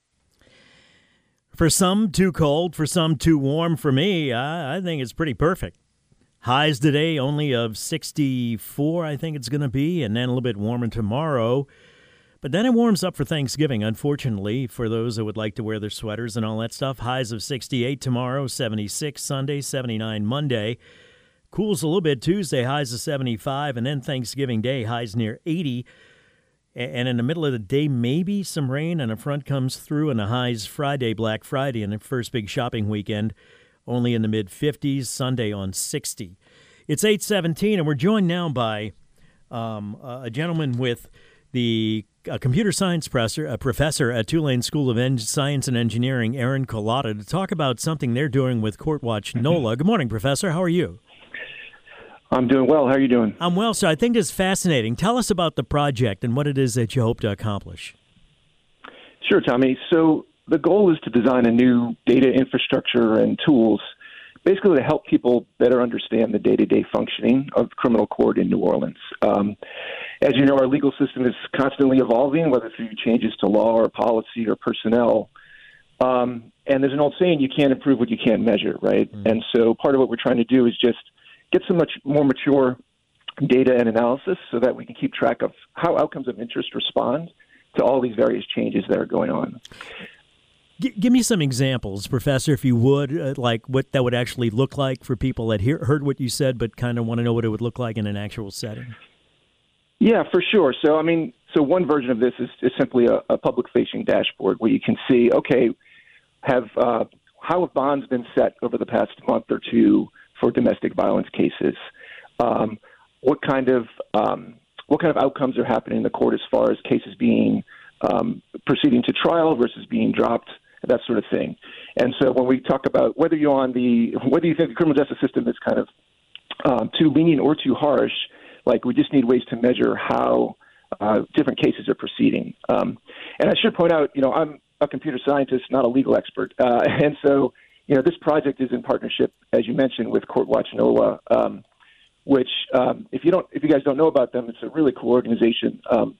For some, too cold. For some, too warm. For me, I, I think it's pretty perfect. Highs today only of sixty-four, I think it's going to be, and then a little bit warmer tomorrow. But then it warms up for Thanksgiving, unfortunately, for those that would like to wear their sweaters and all that stuff. Highs of sixty-eight tomorrow, seventy-six Sunday, seventy-nine Monday. Cools a little bit Tuesday, highs of seventy-five, and then Thanksgiving Day, highs near eighty. And in the middle of the day, maybe some rain, and a front comes through, and the highs Friday, Black Friday, and the first big shopping weekend, only in the mid-fifties, Sunday on sixty. It's eight seventeen, and we're joined now by um, a gentleman with the a computer science professor, a professor at Tulane School of en- Science and Engineering, Aaron Collada, to talk about something they're doing with CourtWatch NOLA. Good morning, Professor. How are you? I'm doing well. How are you doing? I'm well, sir. I think it's fascinating. Tell us about the project and what it is that you hope to accomplish. Sure, Tommy. So the goal is to design a new data infrastructure and tools, basically to help people better understand the day-to-day functioning of criminal court in New Orleans. Um, as you know, our legal system is constantly evolving, whether through changes to law or policy or personnel. Um, and there's an old saying, you can't improve what you can't measure, right? Mm-hmm. And so part of what we're trying to do is just get some much more mature data and analysis so that we can keep track of how outcomes of interest respond to all these various changes that are going on. G- give me some examples, Professor, if you would, uh, like what that would actually look like for people that hear, heard what you said but kind of want to know what it would look like in an actual setting. Yeah, for sure. So, I mean, so one version of this is, is simply a, a public-facing dashboard where you can see, okay, have uh, how have bonds been set over the past month or two for domestic violence cases? Um, what kind of um, what kind of outcomes are happening in the court as far as cases being um, proceeding to trial versus being dropped, that sort of thing. And so when we talk about whether you're on the whether you think the criminal justice system is kind of um, too lenient or too harsh, like we just need ways to measure how uh, different cases are proceeding. Um, and I should point out, you know, I'm a computer scientist, not a legal expert, uh, and so. You know, this project is in partnership, as you mentioned, with CourtWatch NOLA, um, which, um, if you don't, if you guys don't know about them, it's a really cool organization. Um,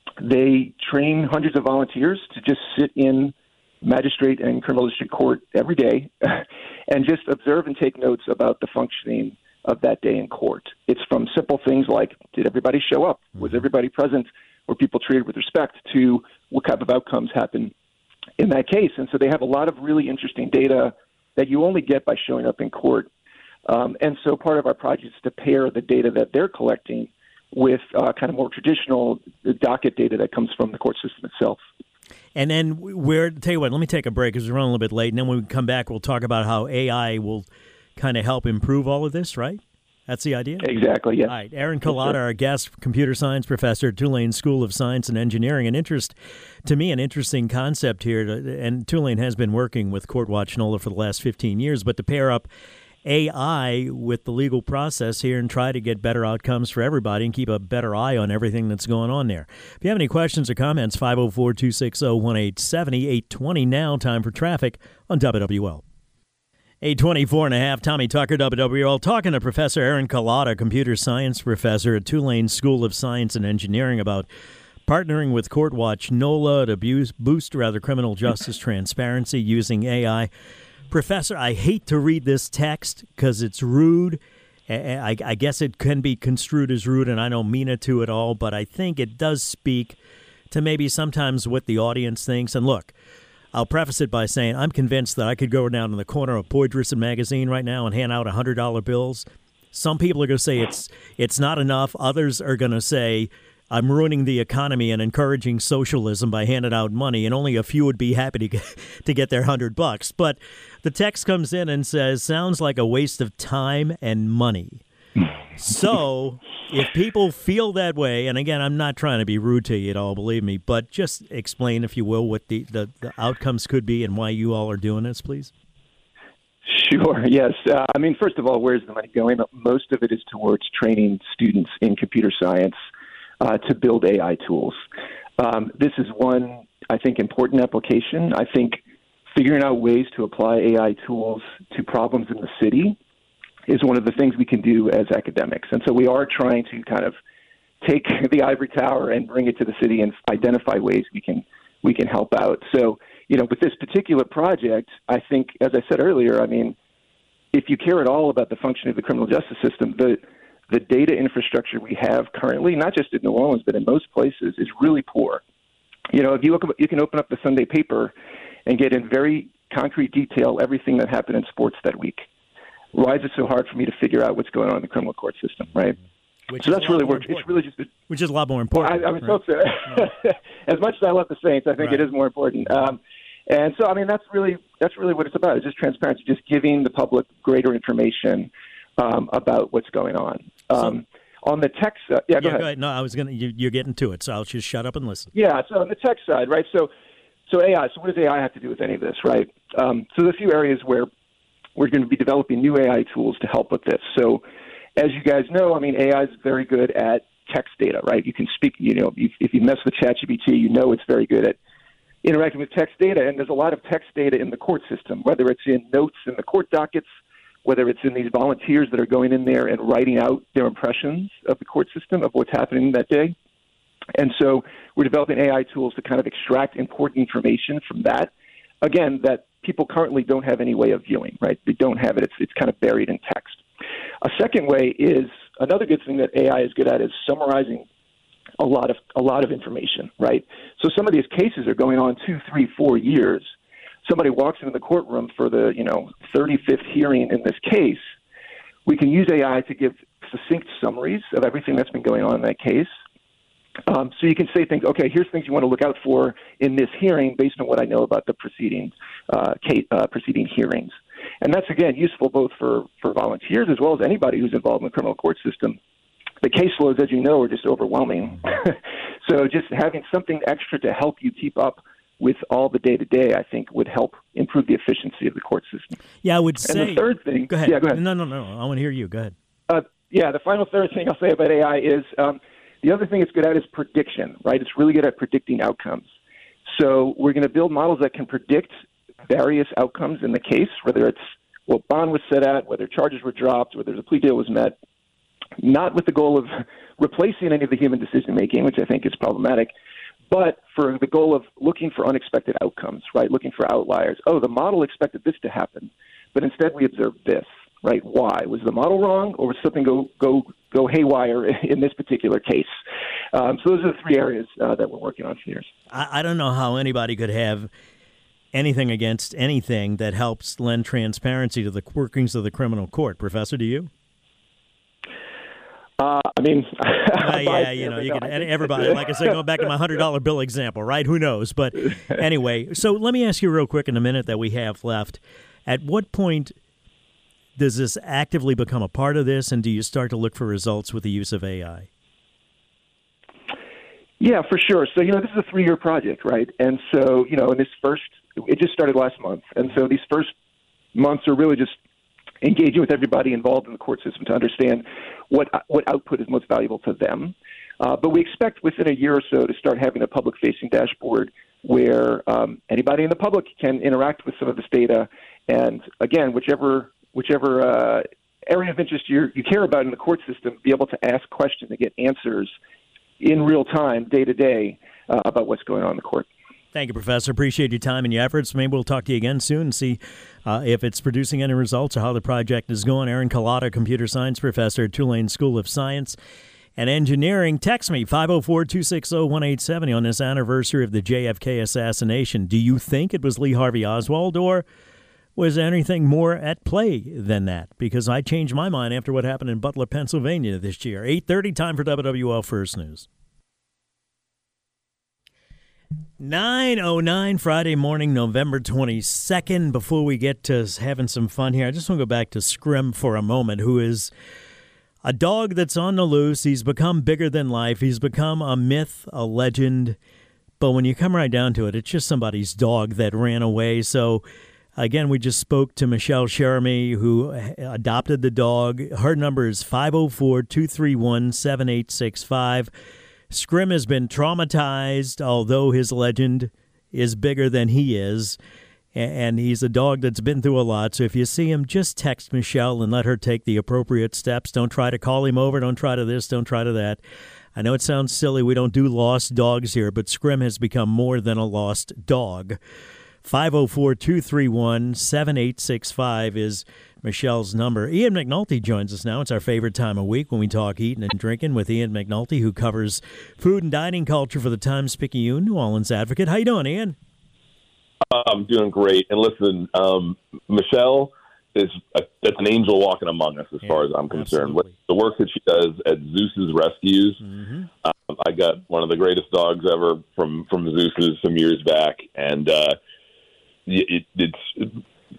they train hundreds of volunteers to just sit in magistrate and criminal district court every day and just observe and take notes about the functioning of that day in court. It's from simple things like, did everybody show up? Was everybody present? Were people treated with respect? To what type of outcomes happen in that case? And so they have a lot of really interesting data that you only get by showing up in court. Um, and so part of our project is to pair the data that they're collecting with uh, kind of more traditional docket data that comes from the court system itself. And then we're, tell you what, let me take a break because we're running a little bit late. And then when we come back, we'll talk about how A I will kind of help improve all of this, right? That's the idea? Exactly, yes. All right. Aaron Collada, our guest, computer science professor at Tulane School of Science and Engineering. An interest, to me, an interesting concept here. To, and Tulane has been working with CourtWatch NOLA for the last fifteen years, but to pair up A I with the legal process here and try to get better outcomes for everybody and keep a better eye on everything that's going on there. If you have any questions or comments, five oh four, two six zero, one eight seven zero, eight twenty now, time for traffic on W W L. eight twenty-four and a half, Tommy Tucker, W W L, talking to Professor Aaron Collada, computer science professor at Tulane School of Science and Engineering, about partnering with CourtWatch NOLA to boost, boost rather criminal justice transparency using A I. Professor, I hate to read this text because it's rude. I, I guess it can be construed as rude, and I don't mean it to at all, but I think it does speak to maybe sometimes what the audience thinks. And look, I'll preface it by saying I'm convinced that I could go down in the corner of Poydras magazine right now and hand out one hundred dollar bills. Some people are going to say it's it's not enough. Others are going to say I'm ruining the economy and encouraging socialism by handing out money, and only a few would be happy to get, to get their hundred bucks. But the text comes in and says, sounds like a waste of time and money. So if people feel that way, and again, I'm not trying to be rude to you at all, believe me, but just explain, if you will, what the, the, the outcomes could be and why you all are doing this, please. Sure, yes. Uh, I mean, first of all, where's the money going? Most of it is towards training students in computer science uh, to build A I tools. Um, this is one, I think, important application. I think figuring out ways to apply A I tools to problems in the city is one of the things we can do as academics. And so we are trying to kind of take the ivory tower and bring it to the city and identify ways we can we can help out. So, you know, with this particular project, I think, as I said earlier, I mean, if you care at all about the function of the criminal justice system, the the data infrastructure we have currently, not just in New Orleans, but in most places, is really poor. You know, if you look, you can open up the Sunday paper and get in very concrete detail everything that happened in sports that week. Why is it so hard for me to figure out what's going on in the criminal court system, right? Which so that's really where it's really just. A, Which is a lot more important. Well, I, I was right? so yeah. As much as I love the Saints, I think right. it is more important. Um, and so, I mean, that's really that's really what it's about. It's just transparency, just giving the public greater information um, about what's going on. Um, On the tech side, yeah, go yeah, ahead. go ahead. No, I was gonna. You, you're getting to it, so I'll just shut up and listen. Yeah, so on the tech side, right? So, so A I. So what does A I have to do with any of this, right? Um, so there's a few areas where we're going to be developing new A I tools to help with this. So, as you guys know, I mean, A I is very good at text data, right? You can speak. You know, if, if you mess with ChatGPT, you know it's very good at interacting with text data. And there's a lot of text data in the court system, whether it's in notes in the court dockets, whether it's in these volunteers that are going in there and writing out their impressions of the court system, of what's happening that day. And so we're developing A I tools to kind of extract important information from that, again, that people currently don't have any way of viewing, right? They don't have it. It's, it's kind of buried in text. A second way is, another good thing that A I is good at is summarizing a lot of a lot of information, right? So some of these cases are going on two, three, four years. Somebody walks into the courtroom for the, you know, thirty-fifth hearing in this case. We can use A I to give succinct summaries of everything that's been going on in that case. Um, so you can say things, okay, here's things you want to look out for in this hearing based on what I know about the proceedings, uh, case, uh, preceding hearings. And that's, again, useful both for, for volunteers as well as anybody who's involved in the criminal court system. The caseloads, as you know, are just overwhelming. So just having something extra to help you keep up with all the day-to-day, I think, would help improve the efficiency of the court system. Yeah, I would say... And the third thing... Go ahead. Yeah, go ahead. No, no, no. I want to hear you. Go ahead. Uh, yeah, the final third thing I'll say about A I is um, the other thing it's good at is prediction, right? It's really good at predicting outcomes. So we're going to build models that can predict various outcomes in the case, whether it's what bond was set at, whether charges were dropped, whether the plea deal was met, not with the goal of replacing any of the human decision-making, which I think is problematic, but for the goal of looking for unexpected outcomes, right? Looking for outliers. Oh, the model expected this to happen, but instead we observed this, right? Why? Was the model wrong, or was something go go go haywire in this particular case? Um, so those are the three areas uh, that we're working on for years. I, I don't know how anybody could have anything against anything that helps lend transparency to the workings of the criminal court. Professor, do you? Uh, I mean, uh, yeah, you know, you can, everybody, like I said, going back to my one hundred dollar bill example, right? Who knows? But anyway, so let me ask you real quick in the minute that we have left, at what point does this actively become a part of this, and do you start to look for results with the use of A I? Yeah, for sure. So, you know, this is a three-year project, right? And so, you know, in this first, it just started last month. And so these first months are really just engaging with everybody involved in the court system to understand what what output is most valuable to them. Uh, but we expect within a year or so to start having a public-facing dashboard where um, anybody in the public can interact with some of this data. And again, whichever whichever uh, area of interest you you care about in the court system, be able to ask questions and get answers in real time, day to day, uh, about what's going on in the court. Thank you, Professor. Appreciate your time and your efforts. Maybe we'll talk to you again soon and see uh, if it's producing any results or how the project is going. Aaron Collada, computer science professor at Tulane School of Science and Engineering. Text me, five oh four, two six oh, one eight seven oh on this anniversary of the J F K assassination. Do you think it was Lee Harvey Oswald, or was there anything more at play than that? Because I changed my mind after what happened in Butler, Pennsylvania this year. eight thirty, time for W W L First News. nine oh nine, Friday morning, November twenty-second. Before we get to having some fun here, I just want to go back to Scrim for a moment, who is a dog that's on the loose. He's become bigger than life. He's become a myth, a legend. But when you come right down to it, it's just somebody's dog that ran away. So, again, we just spoke to Michelle Cherami, who adopted the dog. Her number is five oh four, two three one, seven eight six five. Scrim has been traumatized, although his legend is bigger than he is, and he's a dog that's been through a lot. So if you see him, just text Michelle and let her take the appropriate steps. Don't try to call him over. Don't try to this. Don't try to that. I know it sounds silly. We don't do lost dogs here, but Scrim has become more than a lost dog. five oh four, two three one, seven eight six five is Michelle's number. Ian McNulty joins us now. It's our favorite time of week when we talk eating and drinking with Ian McNulty, who covers food and dining culture for the Times-Picayune New Orleans Advocate. How you doing, Ian? I'm doing great. And listen, um, Michelle is a, that's an angel walking among us as yeah, far as I'm concerned. Absolutely. The work that she does at Zeus's Rescues, mm-hmm. um, I got one of the greatest dogs ever from, from Zeus's some years back, and uh, it, it's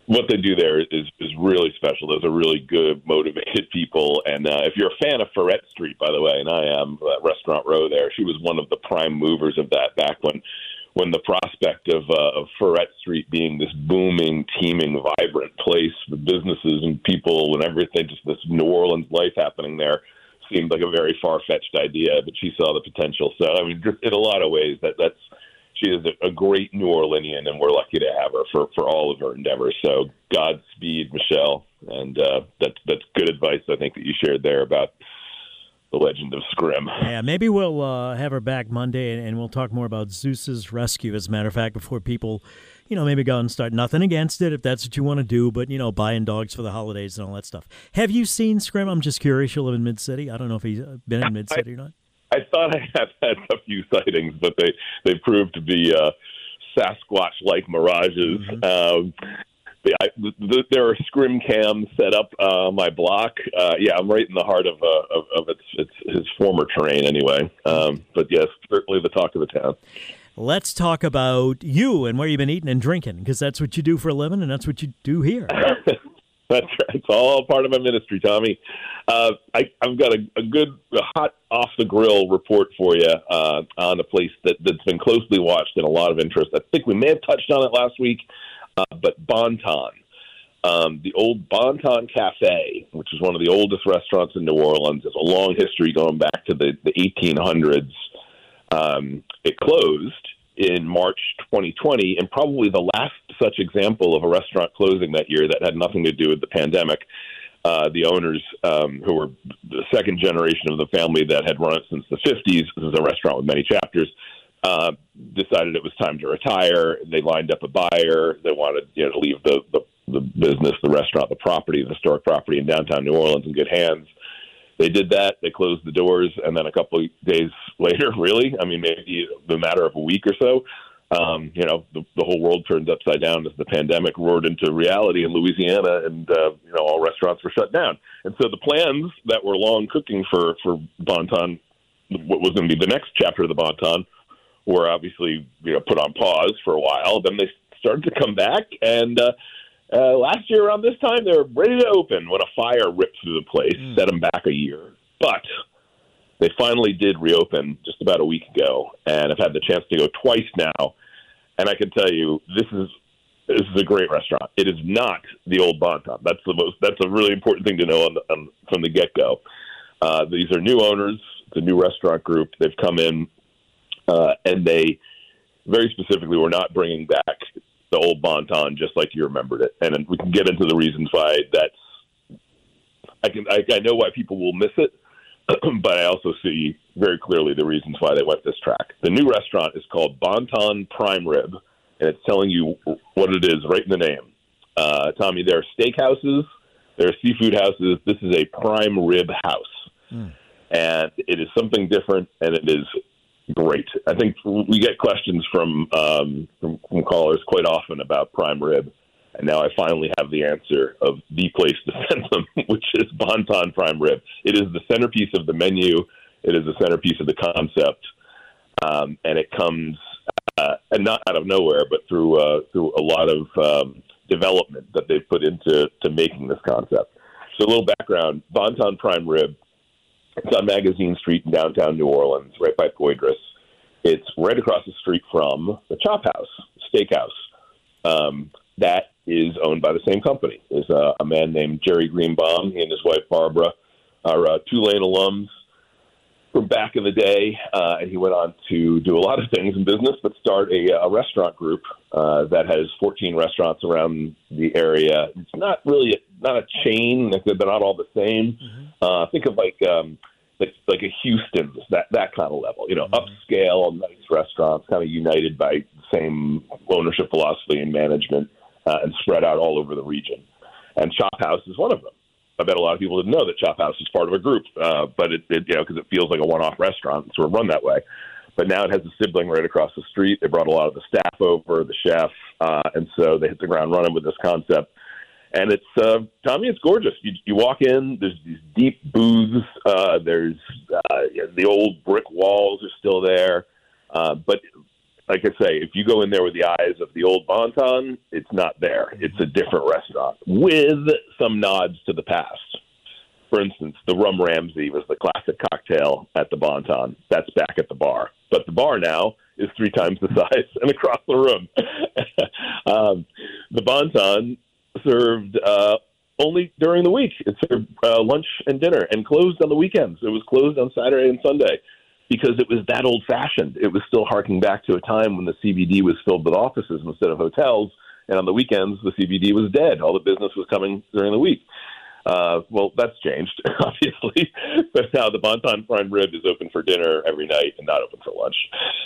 what they do there is is really special. Those are really good, motivated people. And uh, if you're a fan of Ferret Street, by the way, and I am, uh, Restaurant Row there, she was one of the prime movers of that back when when the prospect of, uh, of Ferret Street being this booming, teeming, vibrant place with businesses and people and everything, just this New Orleans life happening there, seemed like a very far-fetched idea, but she saw the potential. So, I mean, just in a lot of ways, that that's she is a, a great New Orleanian, and we're lucky to have her for, for all of her endeavors. So, Godspeed, Michelle, and uh, that's that's good advice, I think, that you shared there about the legend of Scrim. Yeah, maybe we'll uh, have her back Monday, and, and we'll talk more about Zeus's Rescue, as a matter of fact, before people, you know, maybe go and start. Nothing against it if that's what you want to do, but, you know, buying dogs for the holidays and all that stuff. Have you seen Scrim? I'm just curious. You live in Mid-City. I don't know if he's been in Mid-City or not. I thought I had had a few sightings, but they, they proved to be uh, Sasquatch-like mirages. Mm-hmm. Um I, th- there are scrim cams set up uh, on my block. Uh, yeah, I'm right in the heart of uh, of, of its, its his former terrain, anyway. Um, but yes, certainly the talk of the town. Let's talk about you and where you've been eating and drinking, because that's what you do for a living, and that's what you do here. That's right. It's all part of my ministry, Tommy. Uh, I, I've got a, a good, a hot off the grill report for you uh, on a place that, that's been closely watched and a lot of interest. I think we may have touched on it last week. Uh, but Bon Ton, um, the old Bon Ton Cafe, which is one of the oldest restaurants in New Orleans, has a long history going back to the, the eighteen hundreds. Um, it closed in March twenty twenty, and probably the last such example of a restaurant closing that year that had nothing to do with the pandemic. Uh, the owners, um, who were the second generation of the family that had run it since the fifties, this is a restaurant with many chapters, Uh, decided it was time to retire. They lined up a buyer. They wanted, you know, to leave the, the, the business, the restaurant, the property, the historic property in downtown New Orleans in good hands. They did that. They closed the doors, and then a couple of days later, really, I mean, maybe the matter of a week or so, um, you know, the, the whole world turned upside down as the pandemic roared into reality in Louisiana, and, uh, you know, all restaurants were shut down. And so the plans that were long cooking for, for Bon Ton, what was going to be the next chapter of the Bon Ton, were obviously, you know, put on pause for a while. Then they started to come back, and uh, uh, last year around this time, they were ready to open when a fire ripped through the place, mm. set them back a year. But they finally did reopen just about a week ago, and I've had the chance to go twice now. And I can tell you, this is this is a great restaurant. It is not the old Bon Ton. That's the most. That's a really important thing to know on the, on, from the get go. Uh, these are new owners. It's a new restaurant group. They've come in. Uh, and they very specifically were not bringing back the old Bon Ton just like you remembered it. And we can get into the reasons why that's – I can I, I know why people will miss it, but I also see very clearly the reasons why they went this track. The new restaurant is called Bon Ton Prime Rib, and it's telling you what it is right in the name. Uh, Tommy, there are steakhouses, there are seafood houses. This is a prime rib house, mm. and it is something different, and it is – great. I think we get questions from, um, from from callers quite often about prime rib, and now I finally have the answer of the place to send them, which is Bon Ton Prime Rib. It is the centerpiece of the menu. It is the centerpiece of the concept, um, and it comes uh, and not out of nowhere, but through uh, through a lot of um, development that they've put into to making this concept. So a little background: Bon Ton Prime Rib. It's on Magazine Street in downtown New Orleans, right by Poydras. It's right across the street from the Chop House, Steakhouse. Um, that is owned by the same company. There's a, a man named Jerry Greenbaum. He and his wife, Barbara, are uh, Tulane alums from back in the day, uh, and he went on to do a lot of things in business, but start a, a restaurant group uh, that has fourteen restaurants around the area. It's not really a, not a chain; they're not all the same. Mm-hmm. Uh, think of like um, like like a Houston's, that that kind of level. You know, mm-hmm. upscale, nice restaurants, kind of united by the same ownership philosophy and management, uh, and spread out all over the region. And Chop House is one of them. I bet a lot of people didn't know that Chop House is part of a group, uh, but it, it you know, because it feels like a one-off restaurant, it's sort of run that way. But now it has a sibling right across the street. They brought a lot of the staff over, the chef, uh, and so they hit the ground running with this concept. And it's, uh, Tommy, it's gorgeous. You, you walk in, there's these deep booths, uh, there's uh, the old brick walls are still there, uh, but like I say, if you go in there with the eyes of the old Bon-Ton, it's not there. It's a different restaurant with some nods to the past. For instance, the Rum Ramsey was the classic cocktail at the Bon-Ton. That's back at the bar. But the bar now is three times the size and across the room. um, the Bon-Ton served uh, only during the week. It served uh, lunch and dinner and closed on the weekends. It was closed on Saturday and Sunday because it was that old-fashioned. It was still harking back to a time when the C B D was filled with offices instead of hotels, and on the weekends the C B D was dead. All the business was coming during the week. Uh, well, that's changed, obviously, but now the Bon-Ton Prime Rib is open for dinner every night and not open for lunch.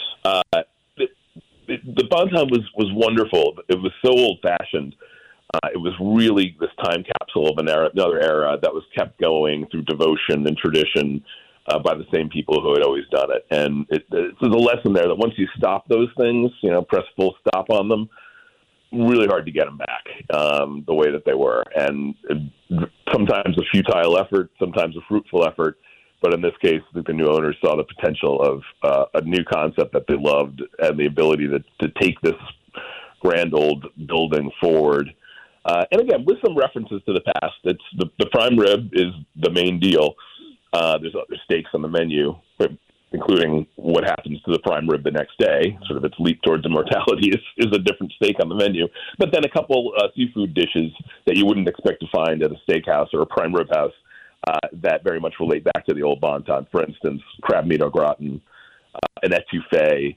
Uh, it, it, the Bon-Ton was, was wonderful. It was so old-fashioned. Uh, it was really this time capsule of an era, another era that was kept going through devotion and tradition uh, by the same people who had always done it. And it, it, there's a lesson there that once you stop those things, you know, press full stop on them, really hard to get them back um, the way that they were. And it, sometimes a futile effort, sometimes a fruitful effort. But in this case, the new owners saw the potential of uh, a new concept that they loved and the ability to, to take this grand old building forward. Uh, and again, with some references to the past, it's the, the prime rib is the main deal. Uh, there's other steaks on the menu, including what happens to the prime rib the next day. Sort of its leap towards immortality is, is a different steak on the menu. But then a couple uh, seafood dishes that you wouldn't expect to find at a steakhouse or a prime rib house uh, that very much relate back to the old Bon-Ton. For instance, crab meat au gratin, uh, an etouffee,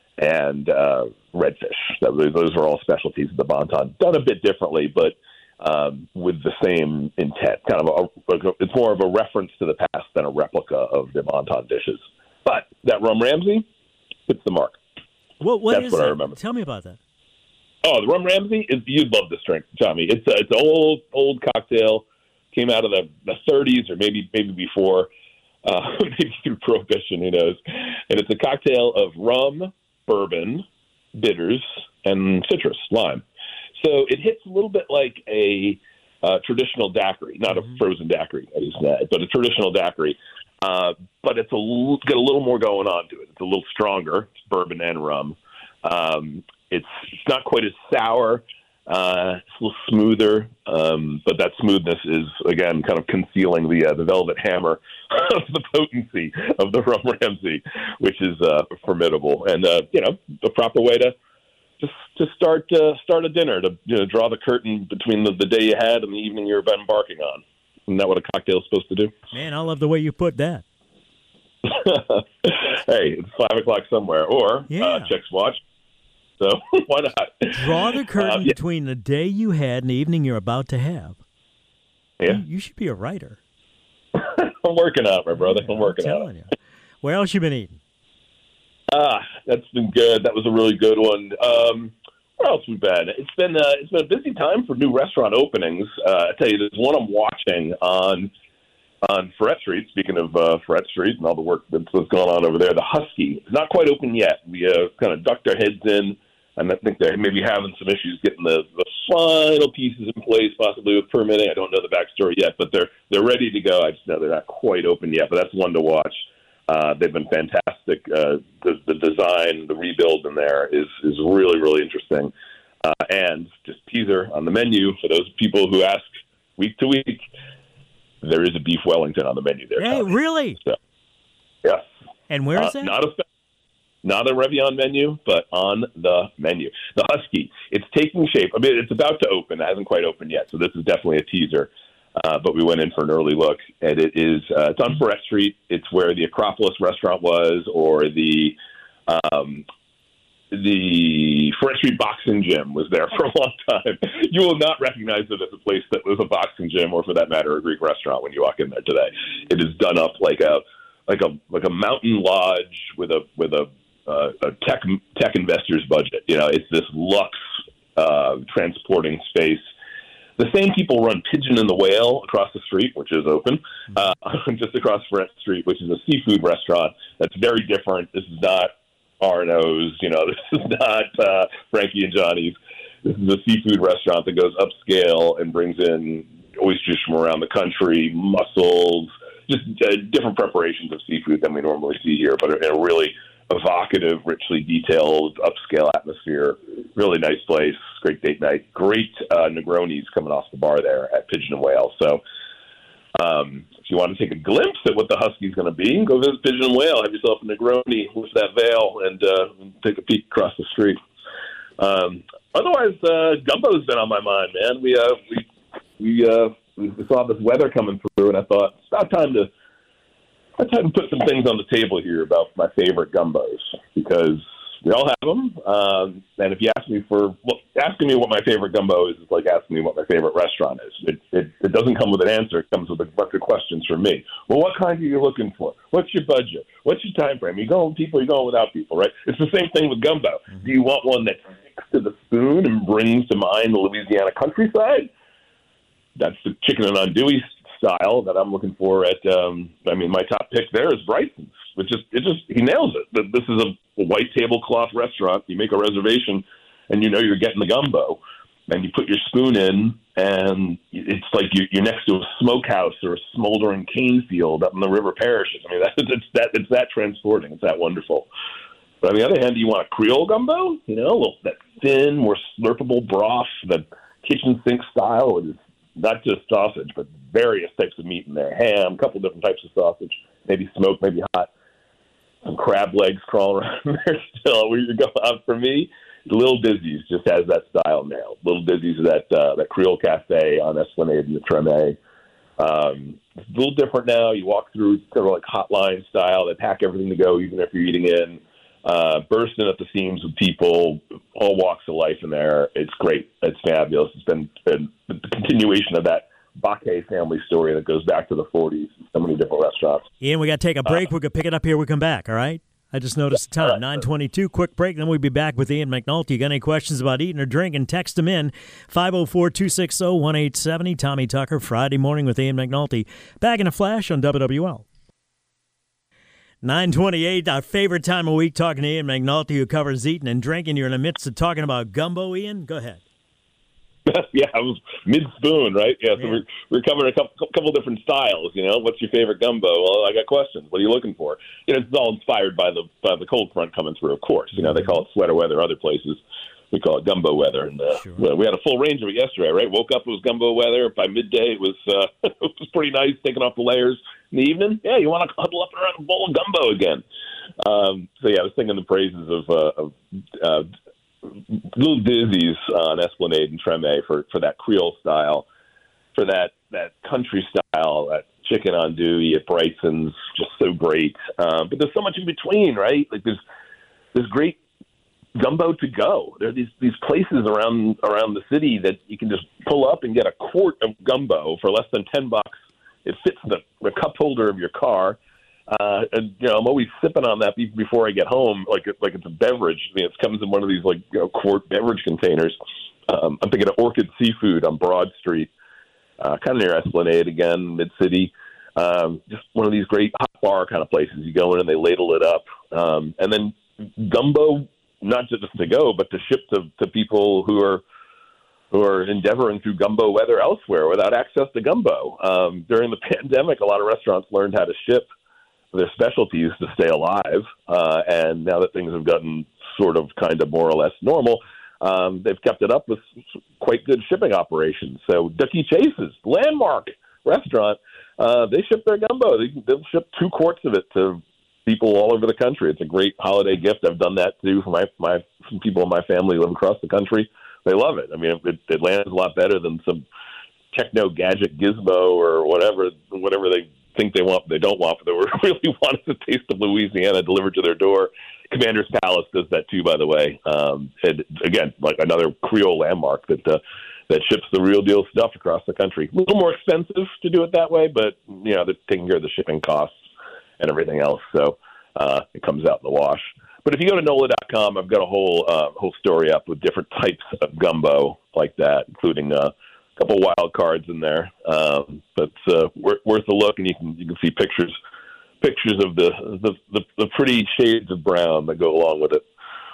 and uh, redfish. That was, those are all specialties of the Bon-Ton. Done a bit differently, but um, with the same intent. Kind of a, it's more of a reference to the past than a replica of the Bon-Ton dishes. But that Rum Ramsey hits the mark. What, what That's is what that? I remember. Tell me about that. Oh, the Rum Ramsey, is you'd love this drink, Tommy. It's a, it's an old, old cocktail. Came out of the, the thirties or maybe maybe before, uh, maybe through Prohibition, who knows. And it's a cocktail of rum, bourbon, bitters, and citrus, lime. So it hits a little bit like a uh, traditional daiquiri, not mm-hmm. a frozen daiquiri, that is that, but a traditional daiquiri. Uh, but it's a l- got a little more going on to it. It's a little stronger. It's bourbon and rum. Um, it's, it's not quite as sour. Uh, it's a little smoother, um, but that smoothness is, again, kind of concealing the uh, the velvet hammer of the potency of the Rum Ramsey, which is uh, formidable. And, uh, you know, the proper way to just to start uh, start a dinner, to you know, draw the curtain between the, the day you had and the evening you're embarking on. Isn't that what a cocktail is supposed to do? Man, I love the way you put that. Hey, it's five o'clock somewhere, or yeah. uh, checks watch. So why not? Draw the curtain uh, yeah. between the day you had and the evening you're about to have. Yeah, You, you should be a writer. I'm working out, my brother. I'm working I'm out. telling you. Where else you been eating? Ah, that's been good. That was a really good one. Um, where else we been? It's been uh, it's been a busy time for new restaurant openings. Uh, I tell you, there's one I'm watching on on Freret Street. Speaking of uh, Freret Street and all the work that's, that's going on over there, the Husky is not quite open yet. We uh, kind of ducked our heads in, and I think they're maybe having some issues getting the, the final pieces in place, possibly with permitting. I don't know the backstory yet, but they're they're ready to go. I just know they're not quite open yet, but that's one to watch. Uh, they've been fantastic. Uh, the, the design, the rebuild in there is is really, really interesting. Uh, and just teaser on the menu for those people who ask week to week, there is a beef Wellington on the menu there. Hey, Tommy. really? So, yes. And where is uh, that? Not a not a Revillon menu, but on the menu. The Husky. It's taking shape. I mean, it's about to open. It hasn't quite opened yet, so this is definitely a teaser. Uh, but we went in for an early look, and it is uh, it's on Freret Street. It's where the Acropolis restaurant was, or the um, the Freret Street boxing gym was there for a long time. You will not recognize it as a place that was a boxing gym, or for that matter, a Greek restaurant when you walk in there today. It is done up like a like a like a mountain lodge with a with a, uh, a tech tech investor's budget. You know, it's this luxe uh, transporting space. The same people run Pigeon and the Whale across the street, which is open, uh, just across Freret Street, which is a seafood restaurant that's very different. This is not Arno's, you know, this is not uh, Frankie and Johnny's. This is a seafood restaurant that goes upscale and brings in oysters from around the country, mussels, just uh, different preparations of seafood than we normally see here, but in a really evocative, richly detailed, upscale atmosphere. Really nice place. Great date night. Great uh, Negronis coming off the bar there at Pigeon and Whale. So um, if you want to take a glimpse at what the Husky's going to be, go visit Pigeon and Whale. Have yourself a Negroni, lift that veil, and uh, take a peek across the street. Um, otherwise, uh, gumbo's been on my mind, man. We uh, we we, uh, we saw this weather coming through, and I thought it's about time to about time to put some things on the table here about my favorite gumbos, because we all have them. Um, and if you ask me for well, asking me what my favorite gumbo is, is like asking me what my favorite restaurant is. It, it it doesn't come with an answer. It comes with a bunch of questions from me. Well, what kind are you looking for? What's your budget? What's your time frame? Are you going with people? Are you going without people? Right? It's the same thing with gumbo. Do you want one that sticks to the spoon and brings to mind the Louisiana countryside? That's the chicken and andouille style that I'm looking for at, um, I mean, my top pick there is Bryson's, which is, it just, he nails it. This is a white tablecloth restaurant. You make a reservation and you know you're getting the gumbo, and you put your spoon in, and it's like you're next to a smokehouse or a smoldering cane field up in the river parishes. I mean, that, it's that, it's that transporting. It's that wonderful. But on the other hand, do you want a Creole gumbo? You know, a little, that thin, more slurpable broth, that kitchen sink style is not just sausage, but various types of meat in there. Ham, a couple different types of sausage, maybe smoked, maybe hot. Some crab legs crawling around there still. Where you go out for me, Little Dizzy's just has that style nailed. Little Dizzy's is that uh, that Creole Cafe on Esplanade in the Treme. Um, it's a little different now. You walk through sort of like hotline style. They pack everything to go, even if you're eating in. Uh, bursting at the seams with people, all walks of life in there. It's great. It's fabulous. It's been, been the continuation of that Baquet family story that goes back to the forties. So many different restaurants. Ian, we got to take a break. Uh, we're going to pick it up here. We come back, all right? I just noticed the time, nine twenty-two. Quick break, then we'll be back with Ian McNulty. You got any questions about eating or drinking, text them in, five oh four, two six oh, one eight seven oh. Tommy Tucker, Friday Morning with Ian McNulty. Back in a flash on W W L. nine twenty-eight, our favorite time of week, talking to Ian McNulty, who covers eating and drinking. You're in the midst of talking about gumbo, Ian. Go ahead. Yeah, I was mid-spoon, right? Yeah, so yeah. We're, we're covering a couple, couple different styles, you know. What's your favorite gumbo? Well, I got questions. What are you looking for? You know, it's all inspired by the by the cold front coming through, of course. You know, they call it sweater weather other places. We call it gumbo weather. And uh, sure. We had a full range of it yesterday, right? Woke up, it was gumbo weather. By midday, it was, uh, it was pretty nice, taking off the layers. In the evening, yeah, you want to huddle up around a bowl of gumbo again. Um, so, yeah, I was singing the praises of, uh, of uh, Little Dizzy's on Esplanade and Treme for, for that Creole style, for that, that country style, that chicken andouille at Bryson's, just so great. Um, but there's so much in between, right? Like there's there's great gumbo to go. There are these, these places around around the city that you can just pull up and get a quart of gumbo for less than ten bucks. It fits the, the cup holder of your car. Uh, and, you know, I'm always sipping on that before I get home, like it, like it's a beverage. I mean, it comes in one of these, like, you know, quart beverage containers. Um, I'm thinking of Orchid Seafood on Broad Street, uh, kind of near Esplanade again, mid-city. Um, just one of these great hot bar kind of places. You go in and they ladle it up. Um, and then gumbo, not just to go, but to ship to, to people who are who are endeavoring through gumbo weather elsewhere without access to gumbo. Um, during the pandemic, a lot of restaurants learned how to ship their specialties to stay alive. Uh, and now that things have gotten sort of kind of more or less normal, um, they've kept it up with quite good shipping operations. So Ducky Chase's landmark restaurant, uh, they ship their gumbo. They, they'll ship two quarts of it to people all over the country. It's a great holiday gift. I've done that too for my, my some people in my family who live across the country. They love it. I mean, it, it lands a lot better than some techno gadget gizmo or whatever, whatever they think they want, but they don't want, but they really want the taste of Louisiana delivered to their door. Commander's Palace does that too, by the way. Um, and again, like another Creole landmark that uh, that ships the real deal stuff across the country. A little more expensive to do it that way, but you know they're taking care of the shipping costs and everything else, so uh, it comes out in the wash. But if you go to Nola dot com, I've got a whole uh, whole story up with different types of gumbo like that, including uh, a couple wild cards in there. Um, but uh, worth, worth a look, and you can you can see pictures pictures of the the, the the pretty shades of brown that go along with it.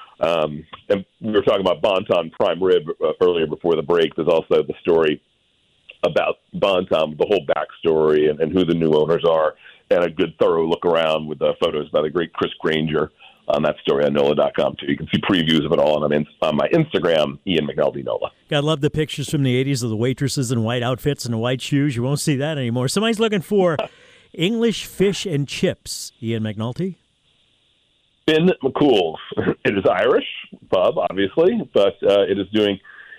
Um, and we were talking about Bon Ton Prime Rib uh, earlier before the break. There's also the story about Bon Ton, the whole backstory and, and who the new owners are, and a good thorough look around with the photos by the great Chris Granger on that story on NOLA dot com, too. You can see previews of it all on, on my Instagram, Ian McNulty NOLA. God, love the pictures from the eighties of the waitresses in white outfits and white shoes. You won't see that anymore. Somebody's looking for English fish and chips, Ian McNulty. Finn McCool's. It is Irish pub, obviously, but uh, it is doing,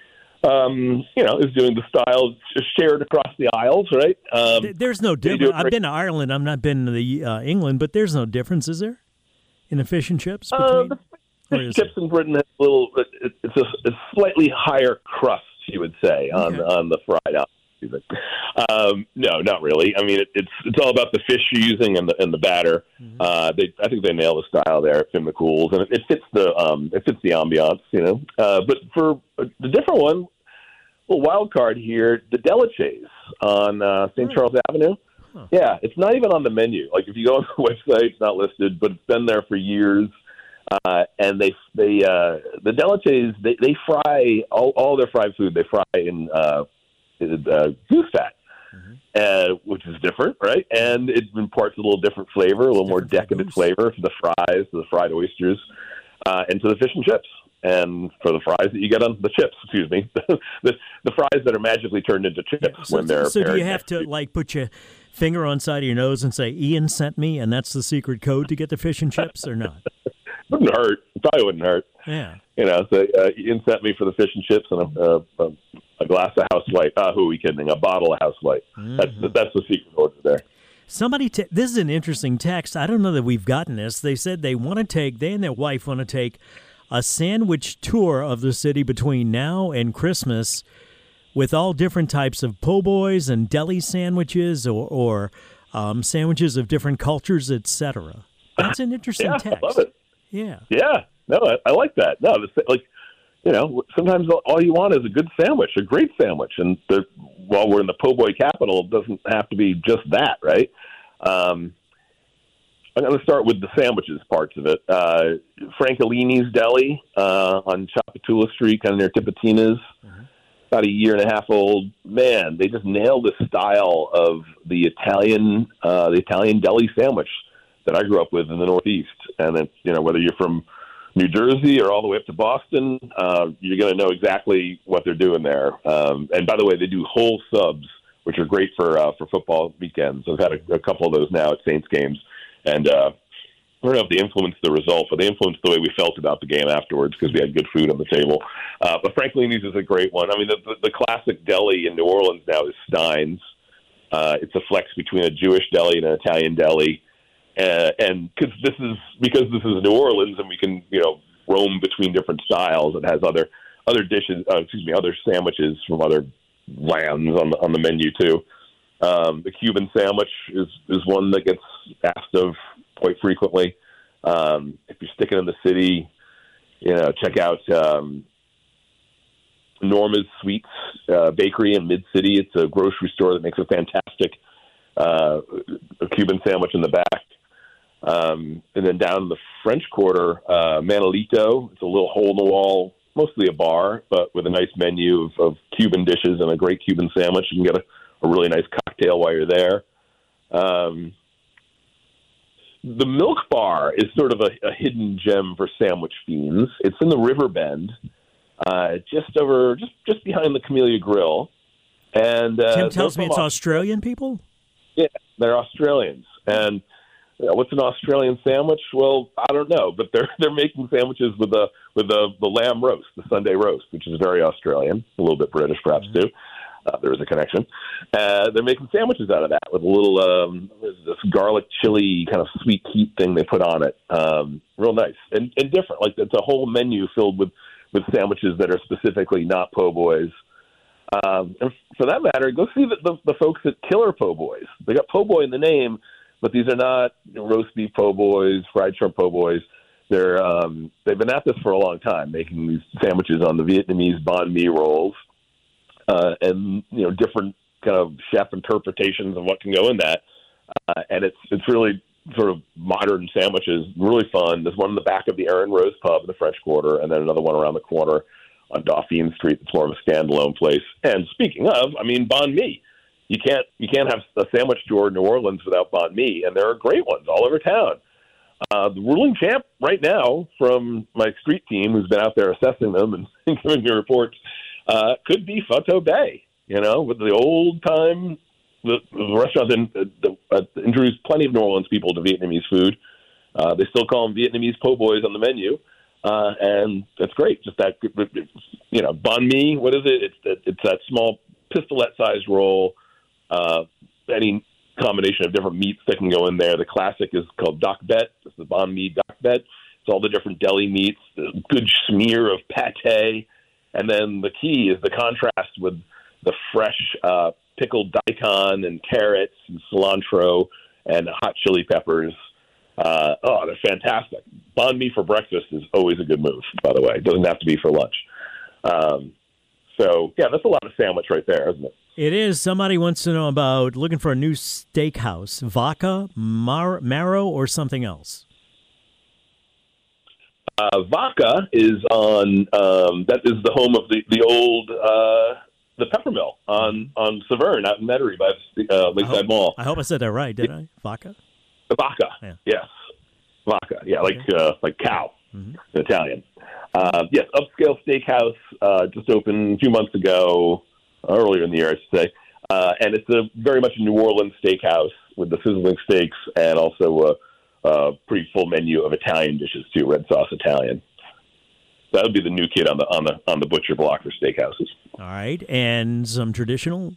um, you know, is doing the style shared across the aisles, right? Um, there's no difference. I've been to Ireland. I've not been to the uh, England, but there's no difference, is there, in the fish and chips? Between, uh, the fish chips in Britain have a little. It, it's a, a slightly higher crust, you would say, on okay. on the fried out. Um, no, not really. I mean, it, it's it's all about the fish you're using and the and the batter. Mm-hmm. Uh, they, I think they nail the style there at Finn McCool's, and it, it fits the um, it fits the ambiance, you know. Uh, but for the different one, little wild card here, the Delachaise on uh, Saint Oh. Charles Avenue. Huh. Yeah, it's not even on the menu. Like if you go on the website, it's not listed, but it's been there for years. Uh, and they they uh, the Delachaise they they fry all all their fried food. They fry in. Uh, Uh, goose fat, mm-hmm. uh, which is different, right? And it imparts a little different flavor, a little more decadent flavor to the fries, to the fried oysters, uh, and to the fish and chips. And for the fries that you get on the chips, excuse me, the, the fries that are magically turned into chips yeah, so, when they're So do you have to, like, put your finger on side of your nose and say, Ian sent me, and that's the secret code to get the fish and chips, or not? Wouldn't hurt. Probably wouldn't hurt. Yeah. You know, so uh, Ian sent me for the fish and chips and a, a, a glass of House White. Uh, who are we kidding? A bottle of House White. Mm-hmm. That's, the, that's the secret order there. Somebody, t- this is an interesting text. I don't know that we've gotten this. They said they want to take, they and their wife want to take a sandwich tour of the city between now and Christmas with all different types of po' boys and deli sandwiches or, or um, sandwiches of different cultures, et cetera. That's an interesting yeah, text. I love it. Yeah. Yeah. No, I, I like that. No, the, like, you know, sometimes all you want is a good sandwich, a great sandwich. And the, while we're in the po' boy capital, it doesn't have to be just that, right? Um, I'm going to start with the sandwiches parts of it. Uh, Francolini's Deli uh, on Chapatula Street, kind of near Tipitina's, mm-hmm. about a year and a half old. Man, they just nailed the style of the Italian, uh, the Italian deli sandwich that I grew up with in the Northeast. And then, you know, whether you're from New Jersey or all the way up to Boston, uh, you're going to know exactly what they're doing there. Um, and by the way, they do whole subs, which are great for uh, for football weekends. I've had a, a couple of those now at Saints games. And uh, I don't know if they influenced the result, but they influenced the way we felt about the game afterwards because we had good food on the table. Uh, but Francolini's is a great one. I mean, the, the, the classic deli in New Orleans now is Stein's. Uh, it's a flex between a Jewish deli and an Italian deli. Uh, and because this is because this is New Orleans, and we can you know roam between different styles. It has other other dishes, uh, excuse me, other sandwiches from other lands on the on the menu too. Um, the Cuban sandwich is is one that gets asked of quite frequently. Um, if you're sticking in the city, you know, check out um, Norma's Sweets uh, Bakery in Mid City. It's a grocery store that makes a fantastic uh, a Cuban sandwich in the back. Um, and then down in the French Quarter, uh, Manolito. It's a little hole-in-the-wall, mostly a bar, but with a nice menu of, of Cuban dishes and a great Cuban sandwich. You can get a, a really nice cocktail while you're there. Um, the Milk Bar is sort of a, a hidden gem for sandwich fiends. It's in the River Bend, uh, just over, just just behind the Camellia Grill. And uh, Tim tells me it's Australian people? Yeah, they're Australians. And you know, what's an Australian sandwich? Well, I don't know, but they're they're making sandwiches with the with the, the lamb roast, the Sunday roast, which is very Australian, a little bit British perhaps mm-hmm. too. Uh, there is a connection. Uh, they're making sandwiches out of that with a little um, this garlic chili kind of sweet heat thing they put on it. Um, real nice and, and different. Like it's a whole menu filled with, with sandwiches that are specifically not po' boys. Um, and for that matter, go see the, the, the folks at Killer Po' Boys. They got po' boy in the name, but these are not you know, roast beef po' boys, fried shrimp po' boys. They're um, they've been at this for a long time, making these sandwiches on the Vietnamese banh mi rolls. Uh, and you know different kind of chef interpretations of what can go in that, uh, and it's it's really sort of modern sandwiches, really fun. There's one in the back of the Aaron Rose Pub in the French Quarter, and then another one around the corner on Dauphine Street. It's more of a standalone place. And speaking of, I mean banh mi, you can't you can't have a sandwich drawer in New Orleans without banh mi, and there are great ones all over town. Uh, the ruling champ right now from my street team, who's been out there assessing them and giving me reports, uh, could be Photo Bay. You know, with the old time, the, the restaurant in, the, uh, introduced plenty of New Orleans people to Vietnamese food. Uh, they still call them Vietnamese po' boys on the menu, uh, and that's great. Just that, you know, banh mi. What is it? It's that it's that small pistolette-sized roll. Uh, any combination of different meats that can go in there. The classic is called dak bet. It's the banh mi dak bet. It's all the different deli meats, the good smear of pate, and then the key is the contrast with the fresh uh, pickled daikon and carrots and cilantro and hot chili peppers. Uh, oh, they're fantastic. Banh mi for breakfast is always a good move, by the way. It doesn't have to be for lunch. Um, so, yeah, that's a lot of sandwich right there, isn't it? It is. Somebody wants to know about looking for a new steakhouse. Vaca, Mar- Marrow, or something else? Uh, Vaca is on, um, that is the home of the, the old, uh, the Peppermill on, on Severn out in Metairie by uh, Lakeside I hope, Mall. I hope I said that right, did I? Vaca? Vaca, yeah. Yes. Vaca, yeah, like okay. uh, like cow, mm-hmm. in Italian. Uh, yes, upscale steakhouse, uh, just opened a few months ago, earlier in the year, I should say. Uh, and it's a very much a New Orleans steakhouse with the sizzling steaks and also a, a pretty full menu of Italian dishes too, red sauce Italian. That would be the new kid on the on the on the butcher block for steakhouses. All right, and some traditional.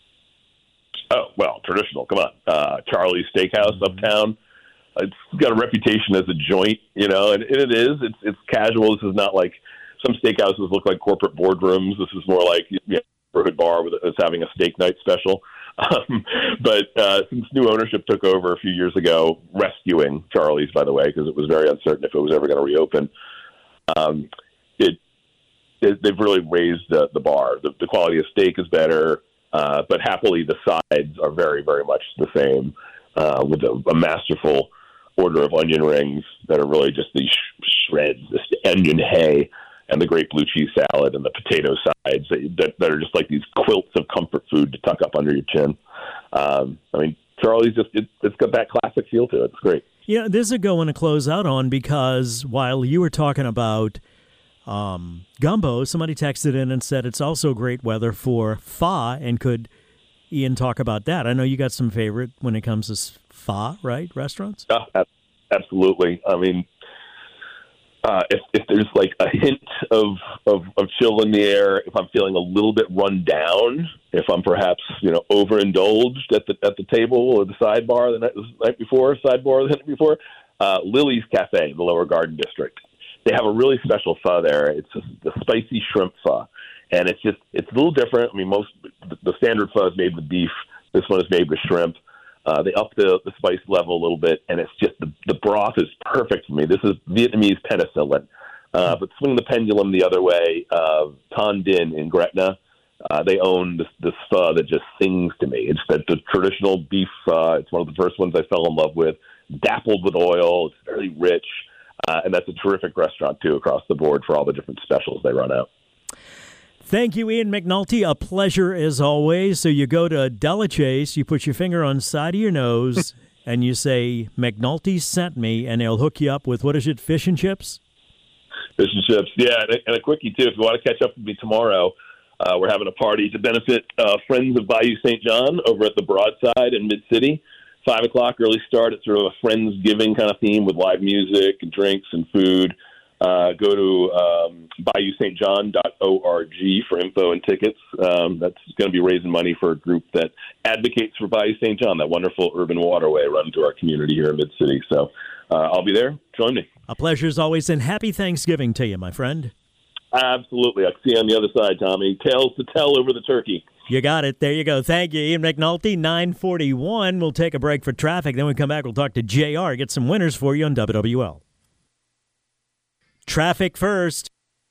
Oh well, traditional. Come on, uh, Charlie's Steakhouse mm-hmm. uptown. It's got a reputation as a joint, you know, and, and it is. It's it's casual. This is not like some steakhouses look like corporate boardrooms. This is more like, you know, neighborhood bar with that's having a steak night special. Um, but uh, since new ownership took over a few years ago, rescuing Charlie's, by the way, because it was very uncertain if it was ever going to reopen. Um, it, it they've really raised uh, the bar. The, the quality of steak is better, uh, but happily the sides are very, very much the same, uh, with a, a masterful order of onion rings that are really just these sh- shreds, this onion hay, and the great blue cheese salad and the potato sides that, that are just like these quilts of comfort food to tuck up under your chin. Um, I mean, Charlie's just, it, it's got that classic feel to it. It's great. Yeah, this is a good one to close out on, because while you were talking about um, gumbo, somebody texted in and said it's also great weather for pho, and could Ian talk about that? I know you got some favorite when it comes to pho, right, restaurants? Yeah, absolutely. I mean, Uh, if, if there's like a hint of, of, of chill in the air, if I'm feeling a little bit run down, if I'm perhaps, you know, overindulged at the at the table or the sidebar the night, the night before, sidebar the night before, uh, Lily's Cafe, the Lower Garden District, they have a really special pho there. It's a, the spicy shrimp pho, and it's just it's a little different. I mean, most the, the standard pho is made with beef. This one is made with shrimp. Uh, they up the, the spice level a little bit, and it's just the, the broth is perfect for me. This is Vietnamese penicillin. Uh, but swing the pendulum the other way, uh, Ton Din in Gretna, uh, they own this, this pho that just sings to me. It's the, the traditional beef pho. It's one of the first ones I fell in love with, dappled with oil. It's very rich, uh, and that's a terrific restaurant, too, across the board for all the different specials they run out. Thank you, Ian McNulty. A pleasure as always. So you go to Delachaise, you put your finger on the side of your nose, and you say, McNulty sent me, and they'll hook you up with, what is it, fish and chips? Fish and chips, yeah. And a, and a quickie, too. If you want to catch up with me tomorrow, uh, we're having a party to benefit uh, Friends of Bayou Saint John over at the Broadside in Mid-City. Five o'clock, early start. It's sort of a Friendsgiving kind of theme with live music and drinks and food. Uh, go to um, bayou st john dot org for info and tickets. Um, that's going to be raising money for a group that advocates for Bayou Saint John, that wonderful urban waterway run through our community here in Mid-City. So uh, I'll be there. Join me. A pleasure as always, and happy Thanksgiving to you, my friend. Absolutely. I'll see you on the other side, Tommy. Tales to tell over the turkey. You got it. There you go. Thank you, Ian McNulty. nine forty-one. We'll take a break for traffic. Then we come back, we'll talk to J R, get some winners for you on W W L. Traffic first.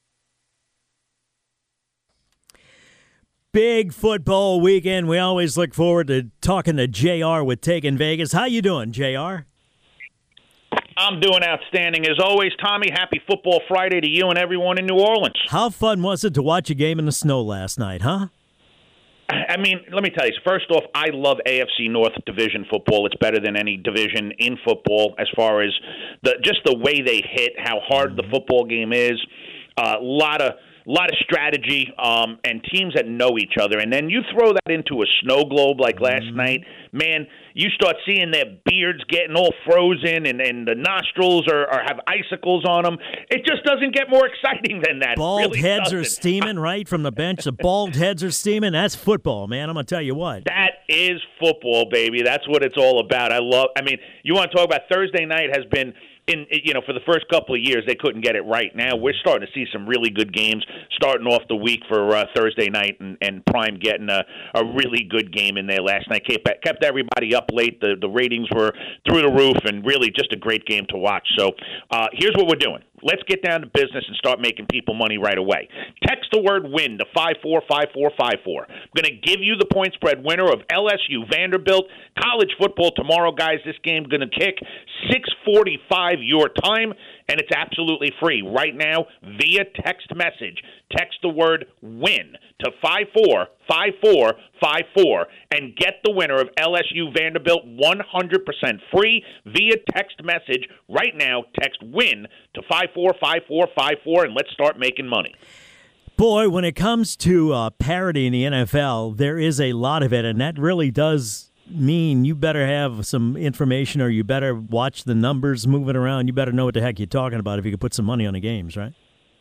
Big football weekend. We always look forward to talking to J R with Taken Vegas. How you doing, J R? I'm doing outstanding. As always, Tommy, happy Football Friday to you and everyone in New Orleans. How fun was it to watch a game in the snow last night, huh? I mean, let me tell you. First off, I love A F C North division football. It's better than any division in football as far as the just the way they hit, how hard the football game is. A uh, lot of lot of strategy um, and teams that know each other. And then you throw that into a snow globe like last mm-hmm. night, man, you start seeing their beards getting all frozen and, and the nostrils are, are have icicles on them. It just doesn't get more exciting than that. Bald really heads doesn't. are steaming right from the bench. The bald heads are steaming. That's football, man. I'm going to tell you what. That is football, baby. That's what it's all about. I love – I mean, you want to talk about Thursday night has been – In, you know, for the first couple of years, they couldn't get it right. Now we're starting to see some really good games starting off the week for uh, Thursday night, and, and Prime getting a, a really good game in there last night. Kept, kept everybody up late. The, the ratings were through the roof, and really just a great game to watch. So uh, here's what we're doing. Let's get down to business and start making people money right away. Text the word WIN to five four five four five four. I'm going to give you the point spread winner of L S U Vanderbilt. College football tomorrow, guys. This game's going to kick six forty-five your time, and it's absolutely free right now via text message. Text the word WIN to five four five four five four and get the winner of L S U Vanderbilt one hundred percent free via text message right now. Text WIN to five four five four five four and let's start making money. Boy, when it comes to uh, parity in the N F L, there is a lot of it, and that really does mean you better have some information or you better watch the numbers moving around. You better know what the heck you're talking about if you could put some money on the games, right?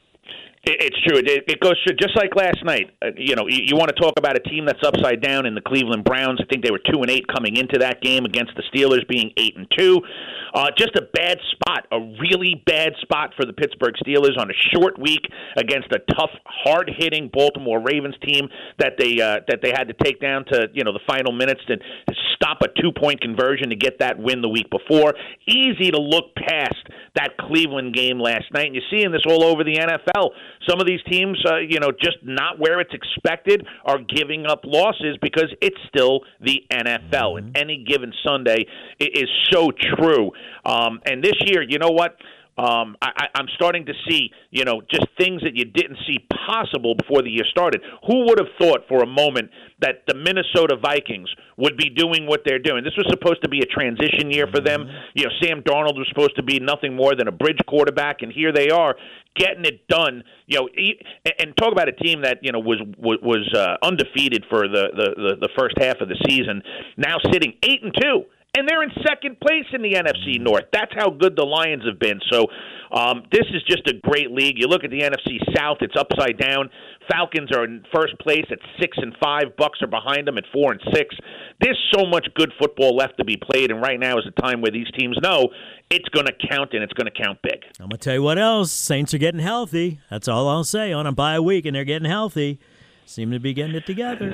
It's true. It goes just like last night. Uh, you know, you, you want to talk about a team that's upside down in the Cleveland Browns. I think they were two and eight coming into that game against the Steelers, being eight and two. Uh, just a bad spot, a really bad spot for the Pittsburgh Steelers on a short week against a tough, hard-hitting Baltimore Ravens team that they uh, that they had to take down to you know the final minutes to stop a two-point conversion to get that win the week before. Easy to look past that Cleveland game last night, and you're seeing this all over the N F L. Some of these teams, uh, you know, just not where it's expected, are giving up losses because it's still the N F L. And any given Sunday is so true. Um, and this year, you know what? Um, I, I'm starting to see, you know, just things that you didn't see possible before the year started. Who would have thought for a moment that the Minnesota Vikings would be doing what they're doing? This was supposed to be a transition year for them. You know, Sam Darnold was supposed to be nothing more than a bridge quarterback, and here they are getting it done. You know, and talk about a team that you know was was uh, undefeated for the, the the first half of the season, now sitting eight and two. And they're in second place in the N F C North. That's how good the Lions have been. So um, this is just a great league. You look at the N F C South, it's upside down. Falcons are in first place at six and five. Bucks are behind them at four and six. There's so much good football left to be played, and right now is a time where these teams know it's going to count, and it's going to count big. I'm going to tell you what else. Saints are getting healthy. That's all I'll say. On a bye week, and they're getting healthy. Seem to be getting it together.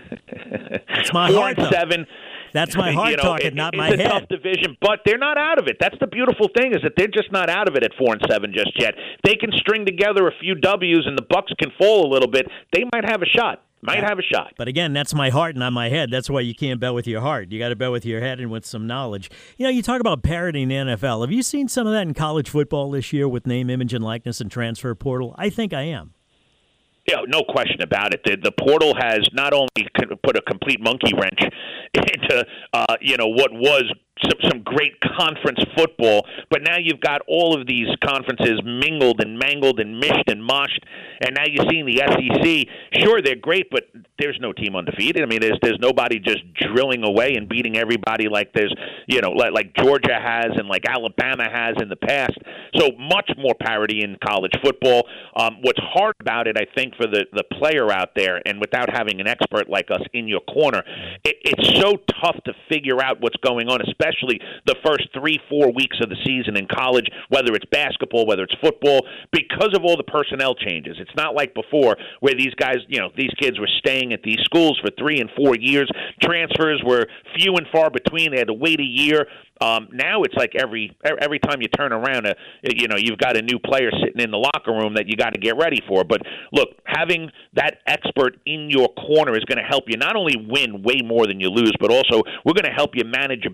That's my Four heart, and though. seven. That's my heart you know, talking, it, not it's my a head. Tough division, but they're not out of it. That's the beautiful thing is that they're just not out of it at four and seven just yet. They can string together a few W's, and the Bucks can fall a little bit. They might have a shot. Might yeah. have a shot. But again, that's my heart, not my head. That's why you can't bet with your heart. You got to bet with your head and with some knowledge. You know, you talk about parity in the N F L. Have you seen some of that in college football this year with name, image, and likeness and transfer portal? I think I am. Yeah, no question about it. The, the portal has not only put a complete monkey wrench into uh, you know what was some, some great conference football, but now you've got all of these conferences mingled and mangled and mished and moshed, and now you're seeing the S E C. Sure, they're great, but there's no team undefeated. I mean, there's there's nobody just drilling away and beating everybody like there's you know like, like Georgia has and like Alabama has in the past. So much more parity in college football. Um, what's hard about it, I think, for the, the player out there, and without having an expert like us in your corner, it, it's so tough to figure out what's going on, especially the first three, four weeks of the season in college, whether it's basketball, whether it's football, because of all the personnel changes. It's not like before where these guys, you know, these kids were staying at these schools for three and four years. Transfers were few and far between. They had to wait a year. Um, now it's like every every time you turn around, uh, you know, you've got a new player sitting in the locker room that you got to get ready for. But look, having that expert in your corner is going to help you not only win way more than you lose, but also we're going to help you manage a bankroll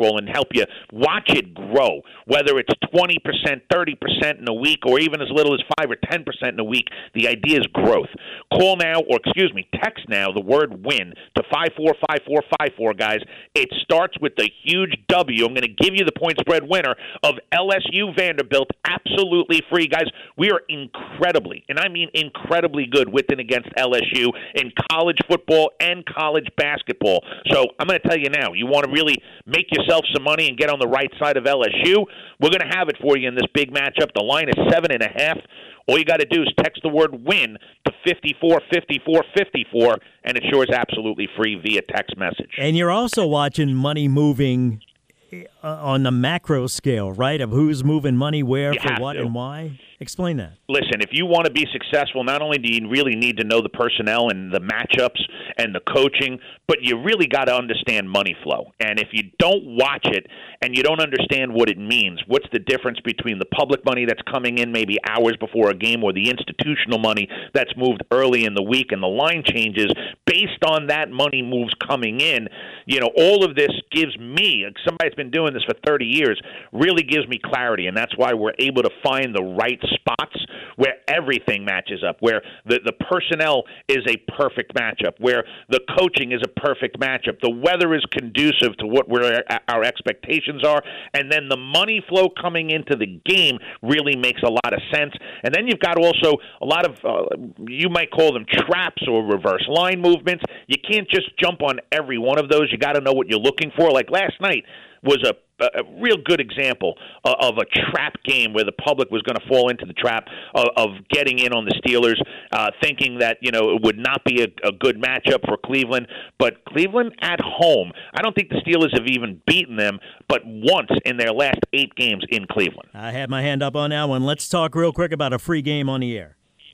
bankroll and help you watch it grow, whether it's twenty percent, thirty percent in a week, or even as little as five or ten percent in a week. The idea is growth. Call now, or excuse me, text now the word WIN to five four five four five four, guys. It starts with the huge W. I'm going to give you the point spread winner of L S U Vanderbilt, absolutely free, guys. We are incredibly, and I mean incredibly good with and against L S U in college football and college basketball. So I'm going to tell you now, you want to really make yourself some money and get on the right side of L S U, we're going to have it for you in this big matchup. The line is seven and a half. All you got to do is text the word WIN to fifty-four fifty-four fifty-four, and it sure is absolutely free via text message. And you're also watching money moving uh, on the macro scale, right, of who's moving money where, You for have what, to. and why? Explain that. Listen, if you want to be successful, not only do you really need to know the personnel and the matchups and the coaching, but you really got to understand money flow. And if you don't watch it and you don't understand what it means, what's the difference between the public money that's coming in maybe hours before a game or the institutional money that's moved early in the week and the line changes based on that money moves coming in, you know, all of this gives me, somebody that's been doing this for thirty years, really gives me clarity. And that's why we're able to find the right spots where everything matches up, where the, the personnel is a perfect matchup, where the coaching is a perfect matchup, the weather is conducive to what we're, our expectations are, and then the money flow coming into the game really makes a lot of sense. And then you've got also a lot of, uh, you might call them traps or reverse line movements. You can't just jump on every one of those. You got to know what you're looking for. Like last night was a a real good example of a trap game where the public was going to fall into the trap of, of getting in on the Steelers, uh, thinking that, you know, it would not be a, a good matchup for Cleveland. But Cleveland at home, I don't think the Steelers have even beaten them but once in their last eight games in Cleveland. I had my hand up on that one. Let's talk real quick about a free game on the air.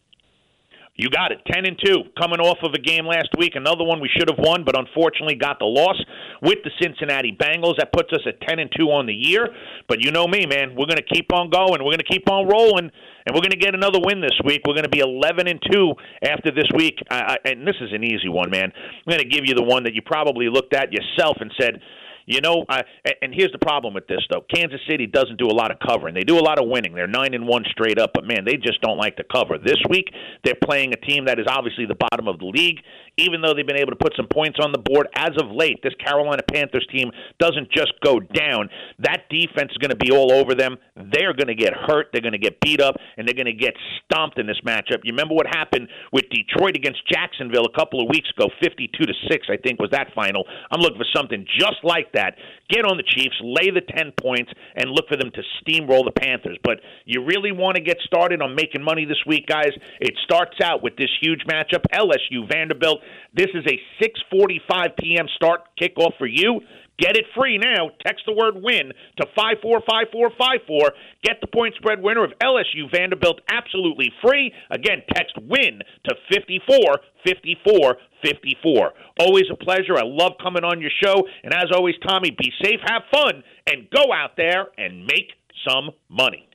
You got it. ten and two, coming off of a game last week. Another one we should have won, but unfortunately got the loss with the Cincinnati Bengals. That puts us at ten and two on the year. But you know me, man. We're going to keep on going. We're going to keep on rolling, and we're going to get another win this week. We're going to be eleven and two after this week. I, I, and this is an easy one, man. I'm going to give you the one that you probably looked at yourself and said, you know, uh, and here's the problem with this, though. Kansas City doesn't do a lot of covering. They do a lot of winning. They're nine and one straight up, but, man, they just don't like to cover. This week, they're playing a team that is obviously the bottom of the league, even though they've been able to put some points on the board. As of late, this Carolina Panthers team doesn't just go down. That defense is going to be all over them. They're going to get hurt. They're going to get beat up, and they're going to get stomped in this matchup. You remember what happened with Detroit against Jacksonville a couple of weeks ago, fifty-two to six, I think, was that final. I'm looking for something just like that. Get on the Chiefs, lay the ten points, and look for them to steamroll the Panthers. But you really want to get started on making money this week, guys. It starts out with this huge matchup, L S U Vanderbilt. This is a six forty-five p.m. start kickoff for you. Get it free now. Text the word WIN to five four five four five four. Get the point spread winner of L S U Vanderbilt absolutely free. Again, text WIN to fifty-four fifty-four fifty-four. Always a pleasure. I love coming on your show. And as always, Tommy, be safe, have fun, and go out there and make some money.